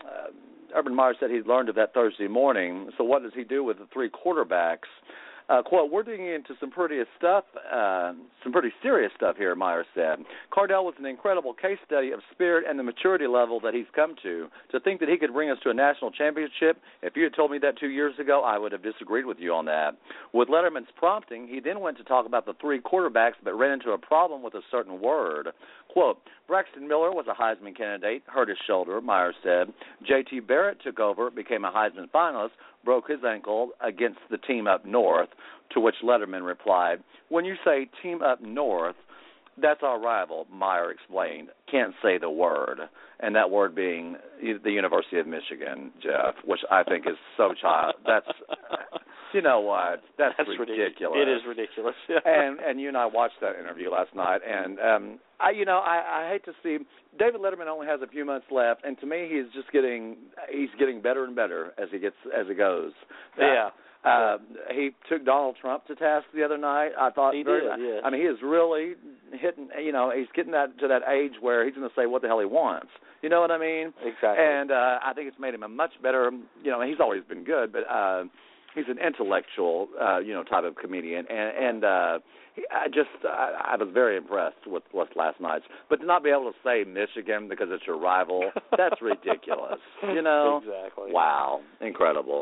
Speaker 2: uh, Urban Meyer said he'd learned of that Thursday morning. So what does he do with the three quarterbacks? Uh, quote, we're digging into some pretty stuff, uh, some pretty serious stuff here, Meyer said. Cardale was an incredible case study of spirit and the maturity level that he's come to. To think that he could bring us to a national championship, if you had told me that two years ago, I would have disagreed with you on that. With Letterman's prompting, he then went to talk about the three quarterbacks but ran into a problem with a certain word. Quote, Braxton Miller was a Heisman candidate, hurt his shoulder, Meyer said. J T Barrett took over, became a Heisman finalist, broke his ankle against the team up north, to which Letterman replied, when you say team up north, that's our rival, Meyer explained. Can't say the word. And that word being the University of Michigan, Jeff, which I think is so child. That's, you know what? That's,
Speaker 3: That's
Speaker 2: ridiculous.
Speaker 3: ridiculous. It is ridiculous.
Speaker 2: and and you and I watched that interview last night, and um, I, you know, I, I hate to see David Letterman only has a few months left, and to me, he's just getting he's getting better and better as he gets as he goes.
Speaker 3: Yeah.
Speaker 2: Uh, he took Donald Trump to task the other night. I thought
Speaker 3: he
Speaker 2: very,
Speaker 3: did. Yeah.
Speaker 2: I mean, he is really hitting. You know, he's getting that to that age where he's going to say what the hell he wants. You know what I mean?
Speaker 3: Exactly.
Speaker 2: And uh, I think it's made him a much better. You know, he's always been good, but uh, he's an intellectual, uh, you know, type of comedian, and and uh, he, I just I, I was very impressed with with last night's. But to not be able to say Michigan because it's your rival, that's ridiculous. You know?
Speaker 3: Exactly.
Speaker 2: Wow, incredible.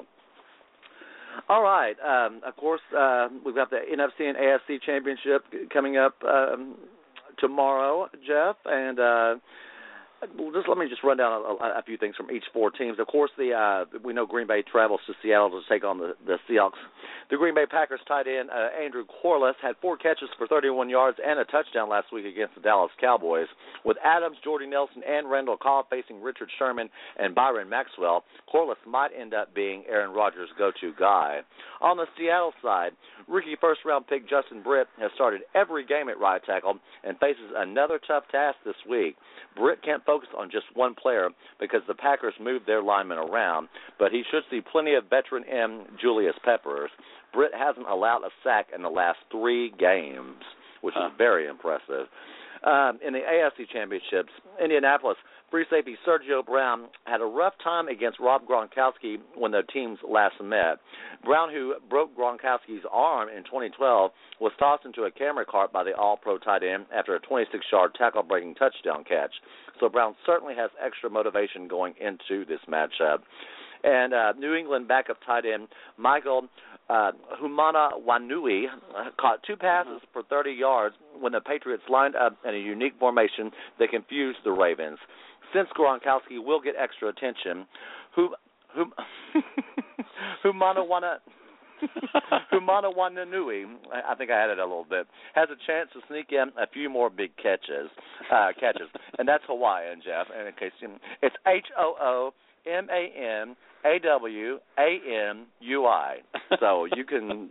Speaker 2: All right. Um, of course, uh, we've got the N F C and A F C championship coming up um, tomorrow, Jeff, and uh, just let me just run down a, a few things from each four teams. Of course, the uh, we know Green Bay travels to Seattle to take on the, the Seahawks. The Green Bay Packers tight end uh, Andrew Corliss had four catches for thirty-one yards and a touchdown last week against the Dallas Cowboys. With Adams, Jordy Nelson, and Randall Cobb facing Richard Sherman and Byron Maxwell, Corliss might end up being Aaron Rodgers' go-to guy. On the Seattle side, rookie first-round pick Justin Britt has started every game at right tackle and faces another tough task this week. Britt can't focus on just one player because the Packers moved their linemen around, but he should see plenty of veteran M. Julius Peppers. Britt hasn't allowed a sack in the last three games, which huh. is very impressive. Um, in the A F C Championships, Indianapolis free safety Sergio Brown had a rough time against Rob Gronkowski when their teams last met. Brown, who broke Gronkowski's arm in twenty twelve, was tossed into a camera cart by the All-Pro tight end after a twenty-six-yard tackle-breaking touchdown catch. So Brown certainly has extra motivation going into this matchup. And uh, New England backup tight end Michael uh, Humana Wanui uh, caught two passes for thirty yards when the Patriots lined up in a unique formation that confused the Ravens. Since Gronkowski will get extra attention, who, who, Humana Wana... Humana Wanui, I think I had it a little bit, has a chance to sneak in a few more big catches, uh, catches, and that's Hawaiian, Jeff. And in case you, it's H O O M A N A W A N U I. So you can,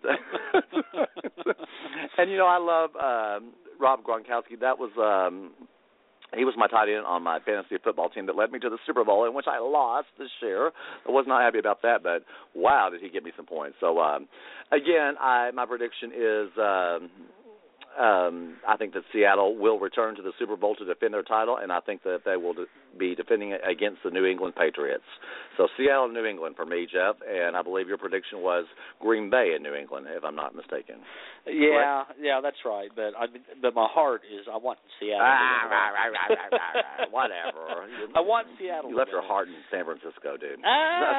Speaker 2: and you know I love um, Rob Gronkowski. That was. Um, He was my tight end on my fantasy football team that led me to the Super Bowl, in which I lost this year. I was not happy about that, but wow, did he give me some points. So, um, again, I, my prediction is um, um, I think that Seattle will return to the Super Bowl to defend their title, and I think that they will de- be defending it against the New England Patriots. So Seattle and New England for me, Jeff, and I believe your prediction was Green Bay and New England, if I'm not mistaken.
Speaker 3: Yeah, Correct? yeah, that's right. But I, but my heart is I want Seattle.
Speaker 2: Ah, right, right, right, right, right, right. Whatever.
Speaker 3: I want Seattle.
Speaker 2: You left your heart in San Francisco, dude.
Speaker 3: Ah.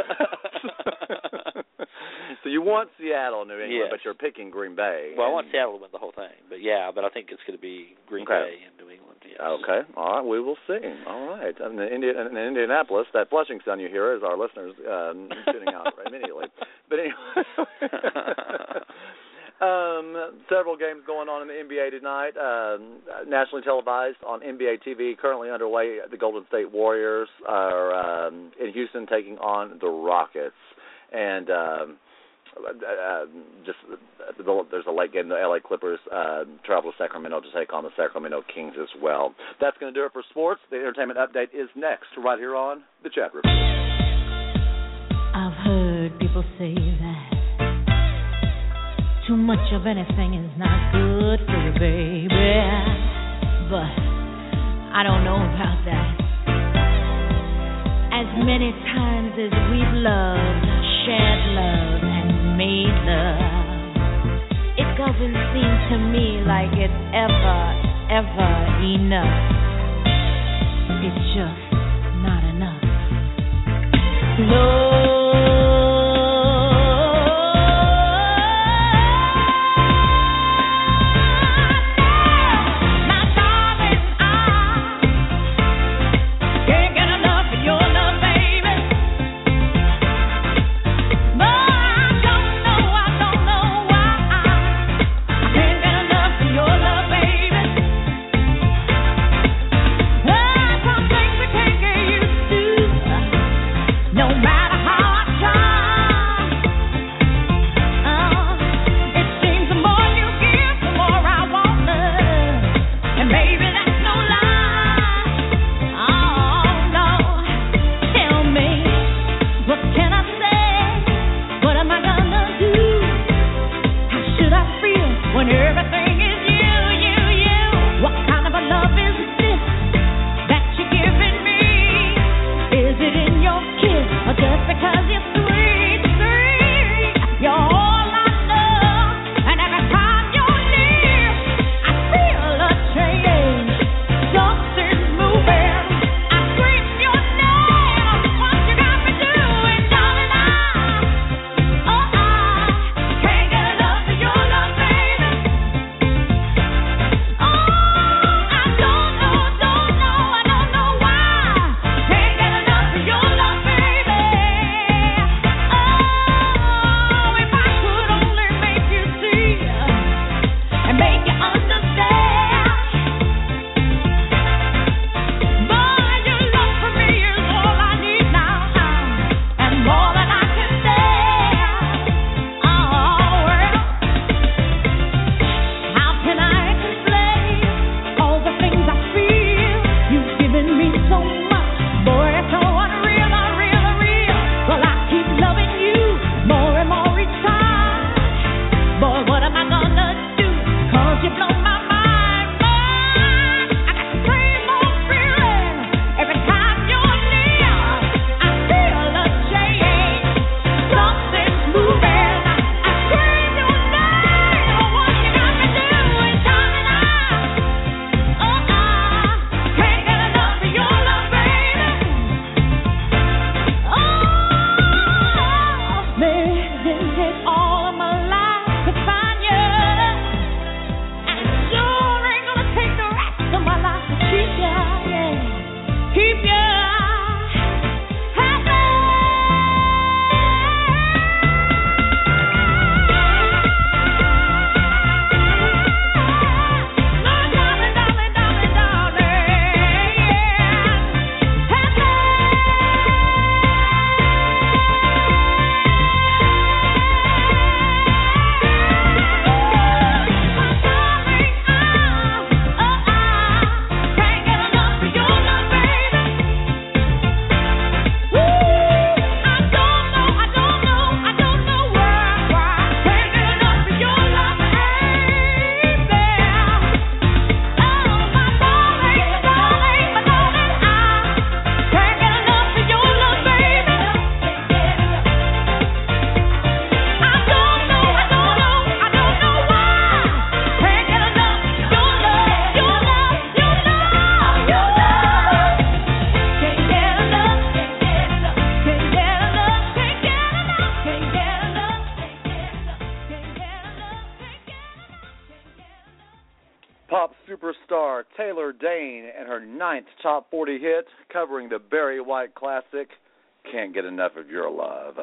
Speaker 2: So you want Seattle, New England,
Speaker 3: yes.
Speaker 2: but you're picking Green Bay.
Speaker 3: Well, I want Seattle to win the whole thing, but yeah, but I think it's going to be Green
Speaker 2: okay.
Speaker 3: Bay and New England. Yes.
Speaker 2: Okay, all right, we will see. All right, in, Indi- in Indianapolis, that flushing sound you hear is our listeners um, tuning out immediately. But anyway. Um, several games going on in the N B A tonight, um, nationally televised on N B A T V. Currently underway, the Golden State Warriors are um, in Houston taking on the Rockets. And um, uh, just uh, there's a late game. The L A Clippers uh, travel to Sacramento to take on the Sacramento Kings as well. That's going to do it for sports. The entertainment update is next, right here on The Chat Room.
Speaker 1: I've heard people say that too much of anything is not good for you, baby. But I don't know about that. As many times as we've loved, shared love, and made love, it doesn't seem to me like it's ever, ever enough. It's just not enough. Love.
Speaker 2: star Taylor Dayne and her ninth top forty hit, covering the Barry White classic, Can't Get Enough of Your Love.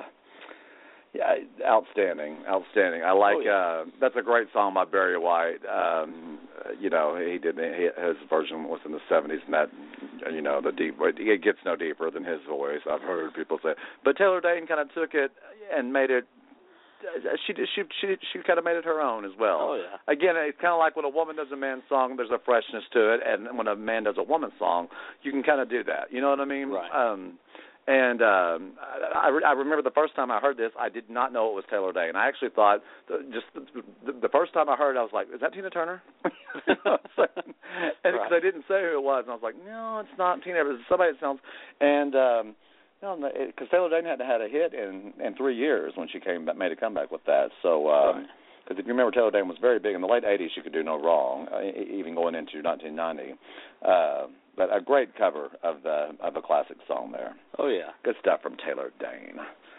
Speaker 2: Yeah, outstanding, outstanding. I like, oh, yeah. uh, that's a great song by Barry White. Um, you know, he did, he, his version was in the seventies, and that, you know, the deep, it gets no deeper than his voice, I've heard people say. But Taylor Dayne kind of took it and made it, she she she she kind of made it her own as well.
Speaker 3: Oh, yeah.
Speaker 2: Again, it's kind of like when a woman does a man's song, there's a freshness to it, and when a man does a woman's song, you can kind of do that. You know what I mean?
Speaker 3: Right.
Speaker 2: Um, And um, I, I remember the first time I heard this, I did not know it was Taylor Dayne. I actually thought, just the, the first time I heard it, I was like, is that Tina Turner? and because right. I didn't say who it was, and I was like, no, it's not Tina. It's somebody that sounds, and um, no, because Taylor Dayne hadn't had a hit in, in three years when she came made a comeback with that. So, um, right. Because if you remember, Taylor Dayne was very big. In the late eighties, she could do no wrong, uh, even going into nineteen ninety. Uh, but a great cover of the of a classic song there.
Speaker 3: Oh, yeah.
Speaker 2: Good stuff from Taylor Dayne.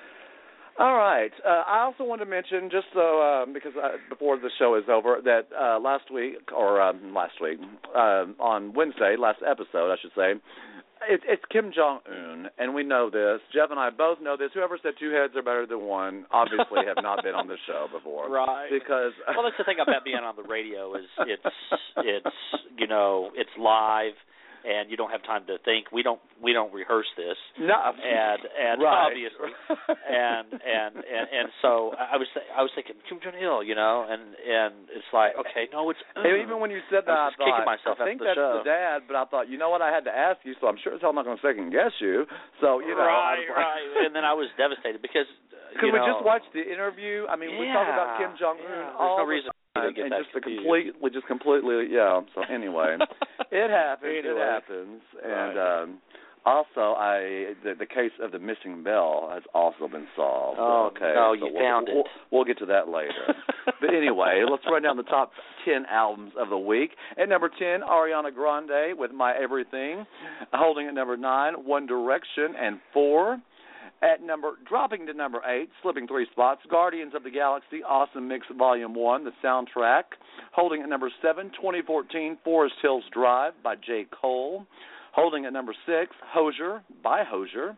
Speaker 2: All right. Uh, I also want to mention, just so, uh, because uh, before the show is over, that uh, last week, or um, last week, uh, on Wednesday, last episode, I should say, It, it's Kim Jong-un, and we know this. Jeff and I both know this. Whoever said two heads are better than one obviously have not been on the show before.
Speaker 3: Right.
Speaker 2: Because
Speaker 3: well, that's the thing about being on the radio is it's it's you know it's live, and you don't have time to think. We don't we don't rehearse this.
Speaker 2: No.
Speaker 3: And and
Speaker 2: right.
Speaker 3: obviously, and, and and and so I was I was thinking Kim Jong Il, you know, and and it's like okay, no, it's uh,
Speaker 2: even when you said that, I, was
Speaker 3: I thought
Speaker 2: kicking
Speaker 3: myself
Speaker 2: I think
Speaker 3: the
Speaker 2: that's
Speaker 3: show.
Speaker 2: the dad, but I thought you know what I had to ask you, so I'm sure as hell I'm not going to second guess you. So you know,
Speaker 3: right,
Speaker 2: I was like,
Speaker 3: right, and then I was devastated because
Speaker 2: because we
Speaker 3: know,
Speaker 2: just watched the interview. I mean,
Speaker 3: yeah,
Speaker 2: we talk about Kim Jong Un
Speaker 3: yeah,
Speaker 2: all
Speaker 3: no
Speaker 2: the
Speaker 3: reason
Speaker 2: time,
Speaker 3: to get
Speaker 2: and
Speaker 3: that
Speaker 2: just the
Speaker 3: confused.
Speaker 2: completely, just completely, yeah. So anyway, it happens.
Speaker 3: Anyway.
Speaker 2: It happens, and.
Speaker 3: Right.
Speaker 2: um Also, I the, the case of the missing bell has also been solved.
Speaker 3: Oh,
Speaker 2: okay.
Speaker 3: no,
Speaker 2: so
Speaker 3: you
Speaker 2: we'll,
Speaker 3: found
Speaker 2: we'll,
Speaker 3: it.
Speaker 2: We'll get to that later. But anyway, let's run down the top ten albums of the week. At number ten, Ariana Grande with My Everything. Holding at number nine, One Direction and Four. At number, dropping to number eight, slipping three spots, Guardians of the Galaxy, Awesome Mix Volume One, the soundtrack. Holding at number seven, twenty fourteen, Forest Hills Drive by J. Cole. Holding at number six, Hozier by Hozier.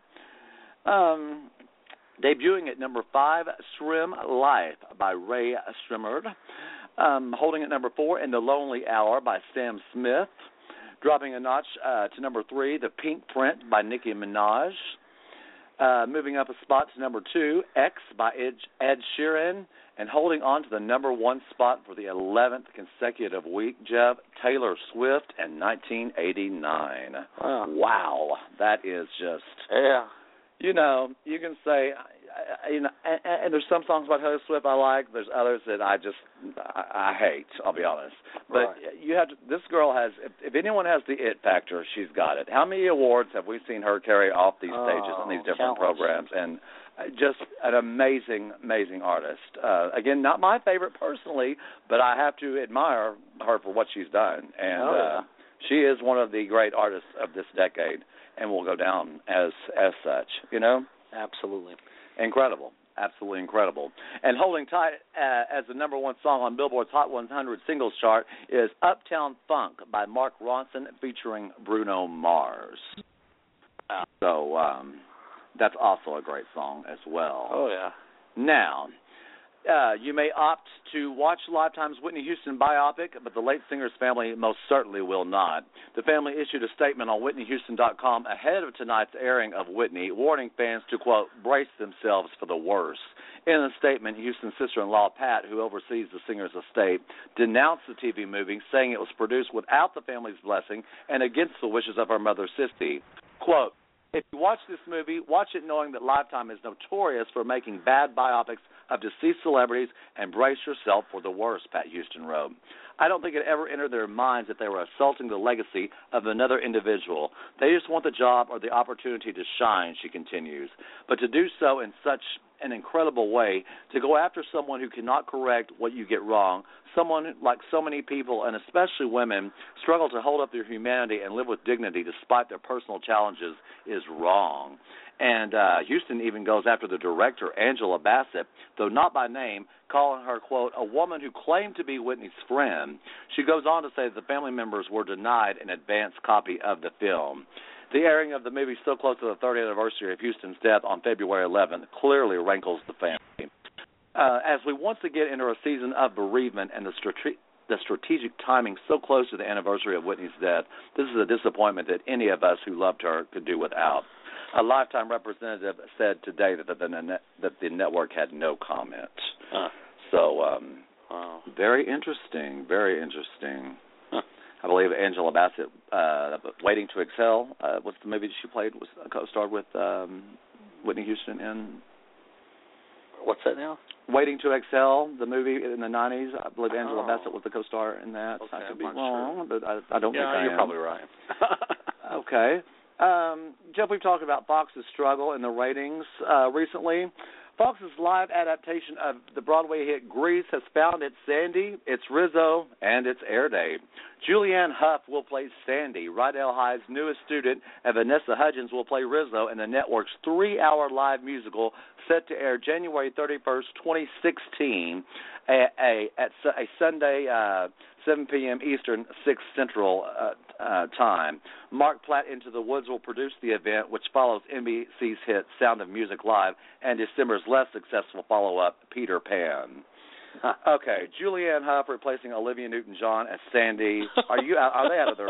Speaker 2: Um, debuting at number five, Shrim Life by Ray Shrimard. Um, holding at number four, In the Lonely Hour by Sam Smith. Dropping a notch uh, to number three, The Pink Print by Nicki Minaj. Uh, moving up a spot to number two, X by Ed, Ed Sheeran. And holding on to the number one spot for the eleventh consecutive week, Jeff, Taylor Swift and nineteen eighty-nine.
Speaker 3: Wow.
Speaker 2: Wow. That is just,
Speaker 3: yeah.
Speaker 2: you know, you can say, you know, and, and there's some songs by Taylor Swift I like. There's others that I just, I, I hate, I'll be honest. But
Speaker 3: right.
Speaker 2: you have to, this girl has, if, if anyone has the it factor, she's got it. How many awards have we seen her carry off these
Speaker 3: oh,
Speaker 2: stages on these different
Speaker 3: countless.
Speaker 2: programs? And just an amazing, amazing artist. Uh, again, not my favorite personally, but I have to admire her for what she's done. And
Speaker 3: oh, yeah.
Speaker 2: uh, she is one of the great artists of this decade and will go down as as such, you know?
Speaker 3: Absolutely.
Speaker 2: Incredible. Absolutely incredible. And holding tight uh, as the number one song on Billboard's Hot one hundred singles chart is Uptown Funk by Mark Ronson featuring Bruno Mars. Uh, so, um... that's also a great song as well.
Speaker 3: Oh, yeah.
Speaker 2: Now, uh, you may opt to watch Lifetime's Whitney Houston biopic, but the late singer's family most certainly will not. The family issued a statement on Whitney Houston dot com ahead of tonight's airing of Whitney, warning fans to, quote, brace themselves for the worst. In a statement, Houston's sister-in-law, Pat, who oversees the singer's estate, denounced the T V movie, saying it was produced without the family's blessing and against the wishes of her mother, Sissy. Quote, if you watch this movie, watch it knowing that Lifetime is notorious for making bad biopics of deceased celebrities and brace yourself for the worst, Pat Houston wrote. I don't think it ever entered their minds that they were assaulting the legacy of another individual. They just want the job or the opportunity to shine, she continues. But to do so in such an incredible way to go after someone who cannot correct what you get wrong. Someone like so many people, and especially women, struggle to hold up their humanity and live with dignity despite their personal challenges is wrong. And uh, Houston even goes after the director, Angela Bassett, though not by name, calling her, quote, a woman who claimed to be Whitney's friend. She goes on to say that the family members were denied an advance copy of the film. The airing of the movie so close to the thirtieth anniversary of Houston's death on February eleventh clearly rankles the family. Uh, as we once again enter a season of bereavement and the strate- the strategic timing so close to the anniversary of Whitney's death, this is a disappointment that any of us who loved her could do without. A Lifetime representative said today that the, the, that the network had no comment.
Speaker 3: Huh.
Speaker 2: So, um,
Speaker 3: wow.
Speaker 2: Very interesting, very interesting. Huh. I believe Angela Bassett, uh, Waiting to Exhale, uh, what's the movie she played, was co-starred with um, Whitney Houston in?
Speaker 3: What's that now?
Speaker 2: Waiting to Exhale, the movie in the nineties. I believe Angela
Speaker 3: oh.
Speaker 2: Bassett was the co-star in that.
Speaker 3: Okay,
Speaker 2: I could
Speaker 3: I'm
Speaker 2: be
Speaker 3: not
Speaker 2: wrong,
Speaker 3: sure.
Speaker 2: but I, I don't
Speaker 3: yeah,
Speaker 2: think I
Speaker 3: you're
Speaker 2: am.
Speaker 3: probably right.
Speaker 2: Okay. Um, Jeff, we've talked about Fox's struggle in the ratings uh, recently. Fox's live adaptation of the Broadway hit Grease has found its Sandy, its Rizzo, and its air date. Julianne Hough will play Sandy. Rydell High's newest student, and Vanessa Hudgens will play Rizzo in the network's three-hour live musical set to air January thirty-first, twenty sixteen, a, a, at a Sunday, uh, seven p.m. Eastern, six Central uh, uh, time. Mark Platt Into the Woods will produce the event, which follows N B C's hit Sound of Music Live and December's less successful follow-up, Peter Pan. Okay, Julianne Hough replacing Olivia Newton-John as Sandy. Are you? Are they out of their?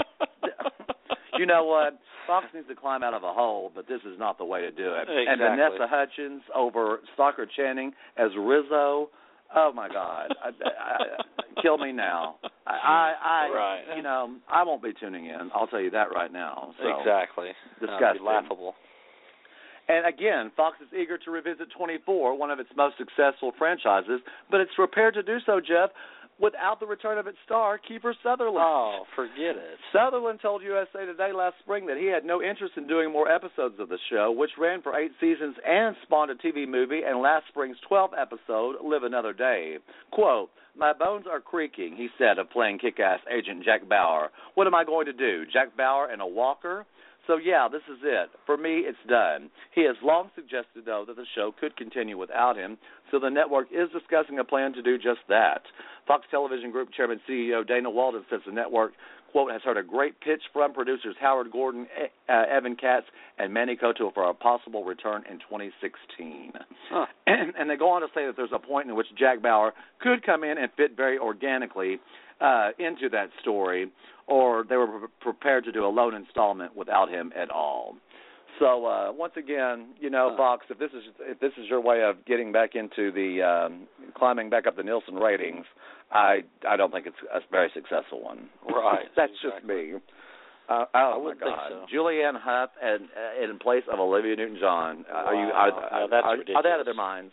Speaker 2: You know what? Fox needs to climb out of a hole, but this is not the way to do it.
Speaker 3: Exactly.
Speaker 2: And Vanessa Hudgens over Stockard Channing as Rizzo. Oh my God! I, I, kill me now. I, I, I
Speaker 3: right.
Speaker 2: you know, I won't be tuning in. I'll tell you that right now. So,
Speaker 3: exactly.
Speaker 2: Disgusting.
Speaker 3: No, laughable.
Speaker 2: And again, Fox is eager to revisit twenty-four, one of its most successful franchises, but it's prepared to do so, Jeff, without the return of its star, Kiefer Sutherland.
Speaker 3: Oh, forget it.
Speaker 2: Sutherland told U S A Today last spring that he had no interest in doing more episodes of the show, which ran for eight seasons and spawned a T V movie and last spring's twelfth episode, Live Another Day. Quote, my bones are creaking, he said, of playing kick-ass Agent Jack Bauer. What am I going to do, Jack Bauer in a walker? So, yeah, this is it. For me, it's done. He has long suggested, though, that the show could continue without him, so the network is discussing a plan to do just that. Fox Television Group Chairman C E O Dana Walden says the network, quote, has heard a great pitch from producers Howard Gordon, uh, Evan Katz, and Manny Coto for a possible return in twenty sixteen. Huh. And, and they go on to say that there's a point in which Jack Bauer could come in and fit very organically uh, into that story, or they were pre- prepared to do a lone installment without him at all. So uh, once again, you know, Fox, if this is if this is your way of getting back into the um, climbing back up the Nielsen ratings, I I don't think it's a very successful one.
Speaker 3: Right.
Speaker 2: That's
Speaker 3: exactly.
Speaker 2: just me. Uh, oh my God,
Speaker 3: so.
Speaker 2: Julianne Hough and uh, in place of Olivia Newton-John.
Speaker 3: Wow.
Speaker 2: Are you? Are,
Speaker 3: no,
Speaker 2: are,
Speaker 3: that's
Speaker 2: are,
Speaker 3: ridiculous.
Speaker 2: are they out of their minds?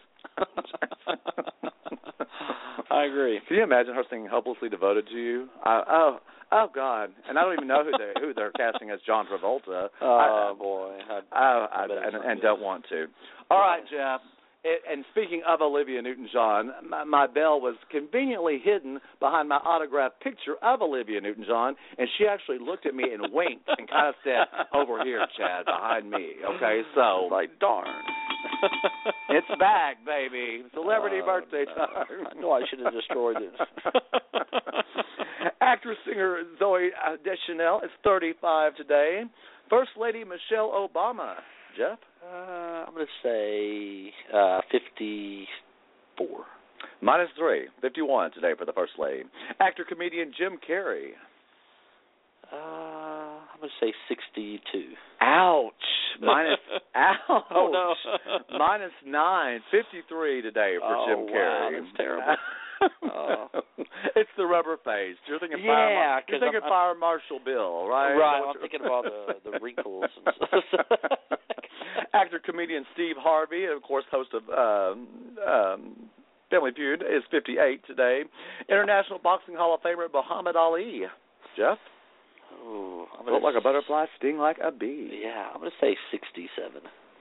Speaker 3: I agree.
Speaker 2: Can you imagine her singing "Hopelessly Devoted to You"? Uh, oh, oh God! And I don't even know who they who they're casting as John Travolta.
Speaker 3: Oh
Speaker 2: I,
Speaker 3: boy! I,
Speaker 2: I, I,
Speaker 3: I
Speaker 2: and, and don't want to. All right, Jeff. It, and speaking of Olivia Newton-John, my, my bell was conveniently hidden behind my autographed picture of Olivia Newton-John, and she actually looked at me and winked and kind of said, "Over here, Chad, behind me." Okay, so
Speaker 3: like darn.
Speaker 2: It's back, baby. Celebrity
Speaker 3: uh,
Speaker 2: birthday
Speaker 3: no.
Speaker 2: time.
Speaker 3: I know I should have destroyed this.
Speaker 2: Actress singer Zoe Deschanel is thirty-five today. First Lady Michelle Obama. Jeff?
Speaker 3: Uh, I'm going to say uh, fifty-four.
Speaker 2: Minus three. fifty-one today for the First Lady. Actor comedian Jim Carrey.
Speaker 3: Uh, I'm going to say sixty-two.
Speaker 2: Ouch. Minus, ouch.
Speaker 3: Oh, no.
Speaker 2: Minus nine. fifty-three today for
Speaker 3: oh,
Speaker 2: Jim Carrey.
Speaker 3: Wow, that's terrible.
Speaker 2: Oh. It's the rubber face. You're thinking,
Speaker 3: yeah,
Speaker 2: Fire, Mar- you're thinking
Speaker 3: I'm,
Speaker 2: Fire Marshal Bill, right?
Speaker 3: Right. I'm thinking about the, the wrinkles and stuff.
Speaker 2: Actor comedian Steve Harvey, of course, host of um, um, Family Feud, is fifty-eight today. International Boxing Hall of Famer Muhammad Ali. Jeff?
Speaker 3: Oh, I'm
Speaker 2: Float like a butterfly, sting like a bee.
Speaker 3: Yeah, I'm going to say sixty-seven.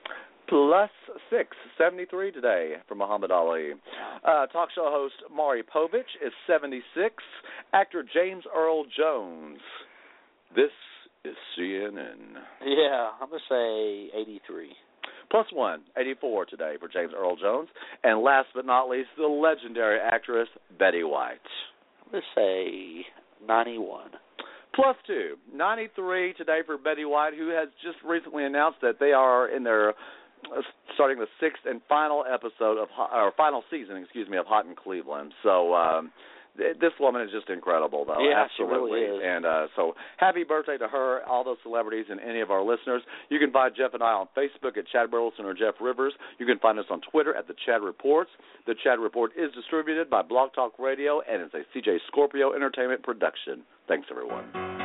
Speaker 2: Plus six, seventy-three today for Muhammad Ali. Uh, talk show host Maury Povich is seventy-six. Actor James Earl Jones. This is C N N.
Speaker 3: Yeah, I'm going to say eighty-three.
Speaker 2: Plus one, eighty-four today for James Earl Jones. And last but not least, the legendary actress Betty White.
Speaker 3: I'm going to say ninety-one.
Speaker 2: Plus two, ninety-three today for Betty White, who has just recently announced that they are in their uh, starting the sixth and final episode of or final season, excuse me, of Hot in Cleveland. So um, th- this woman is just incredible, though.
Speaker 3: Yeah,
Speaker 2: absolutely.
Speaker 3: she really is.
Speaker 2: And uh, so happy birthday to her, all those celebrities, and any of our listeners. You can find Jeff and I on Facebook at Chad Burleson or Jeff Rivers. You can find us on Twitter at the Chad Reports. The Chad Report is distributed by Blog Talk Radio and is a C J Scorpio Entertainment production. Thanks, everyone.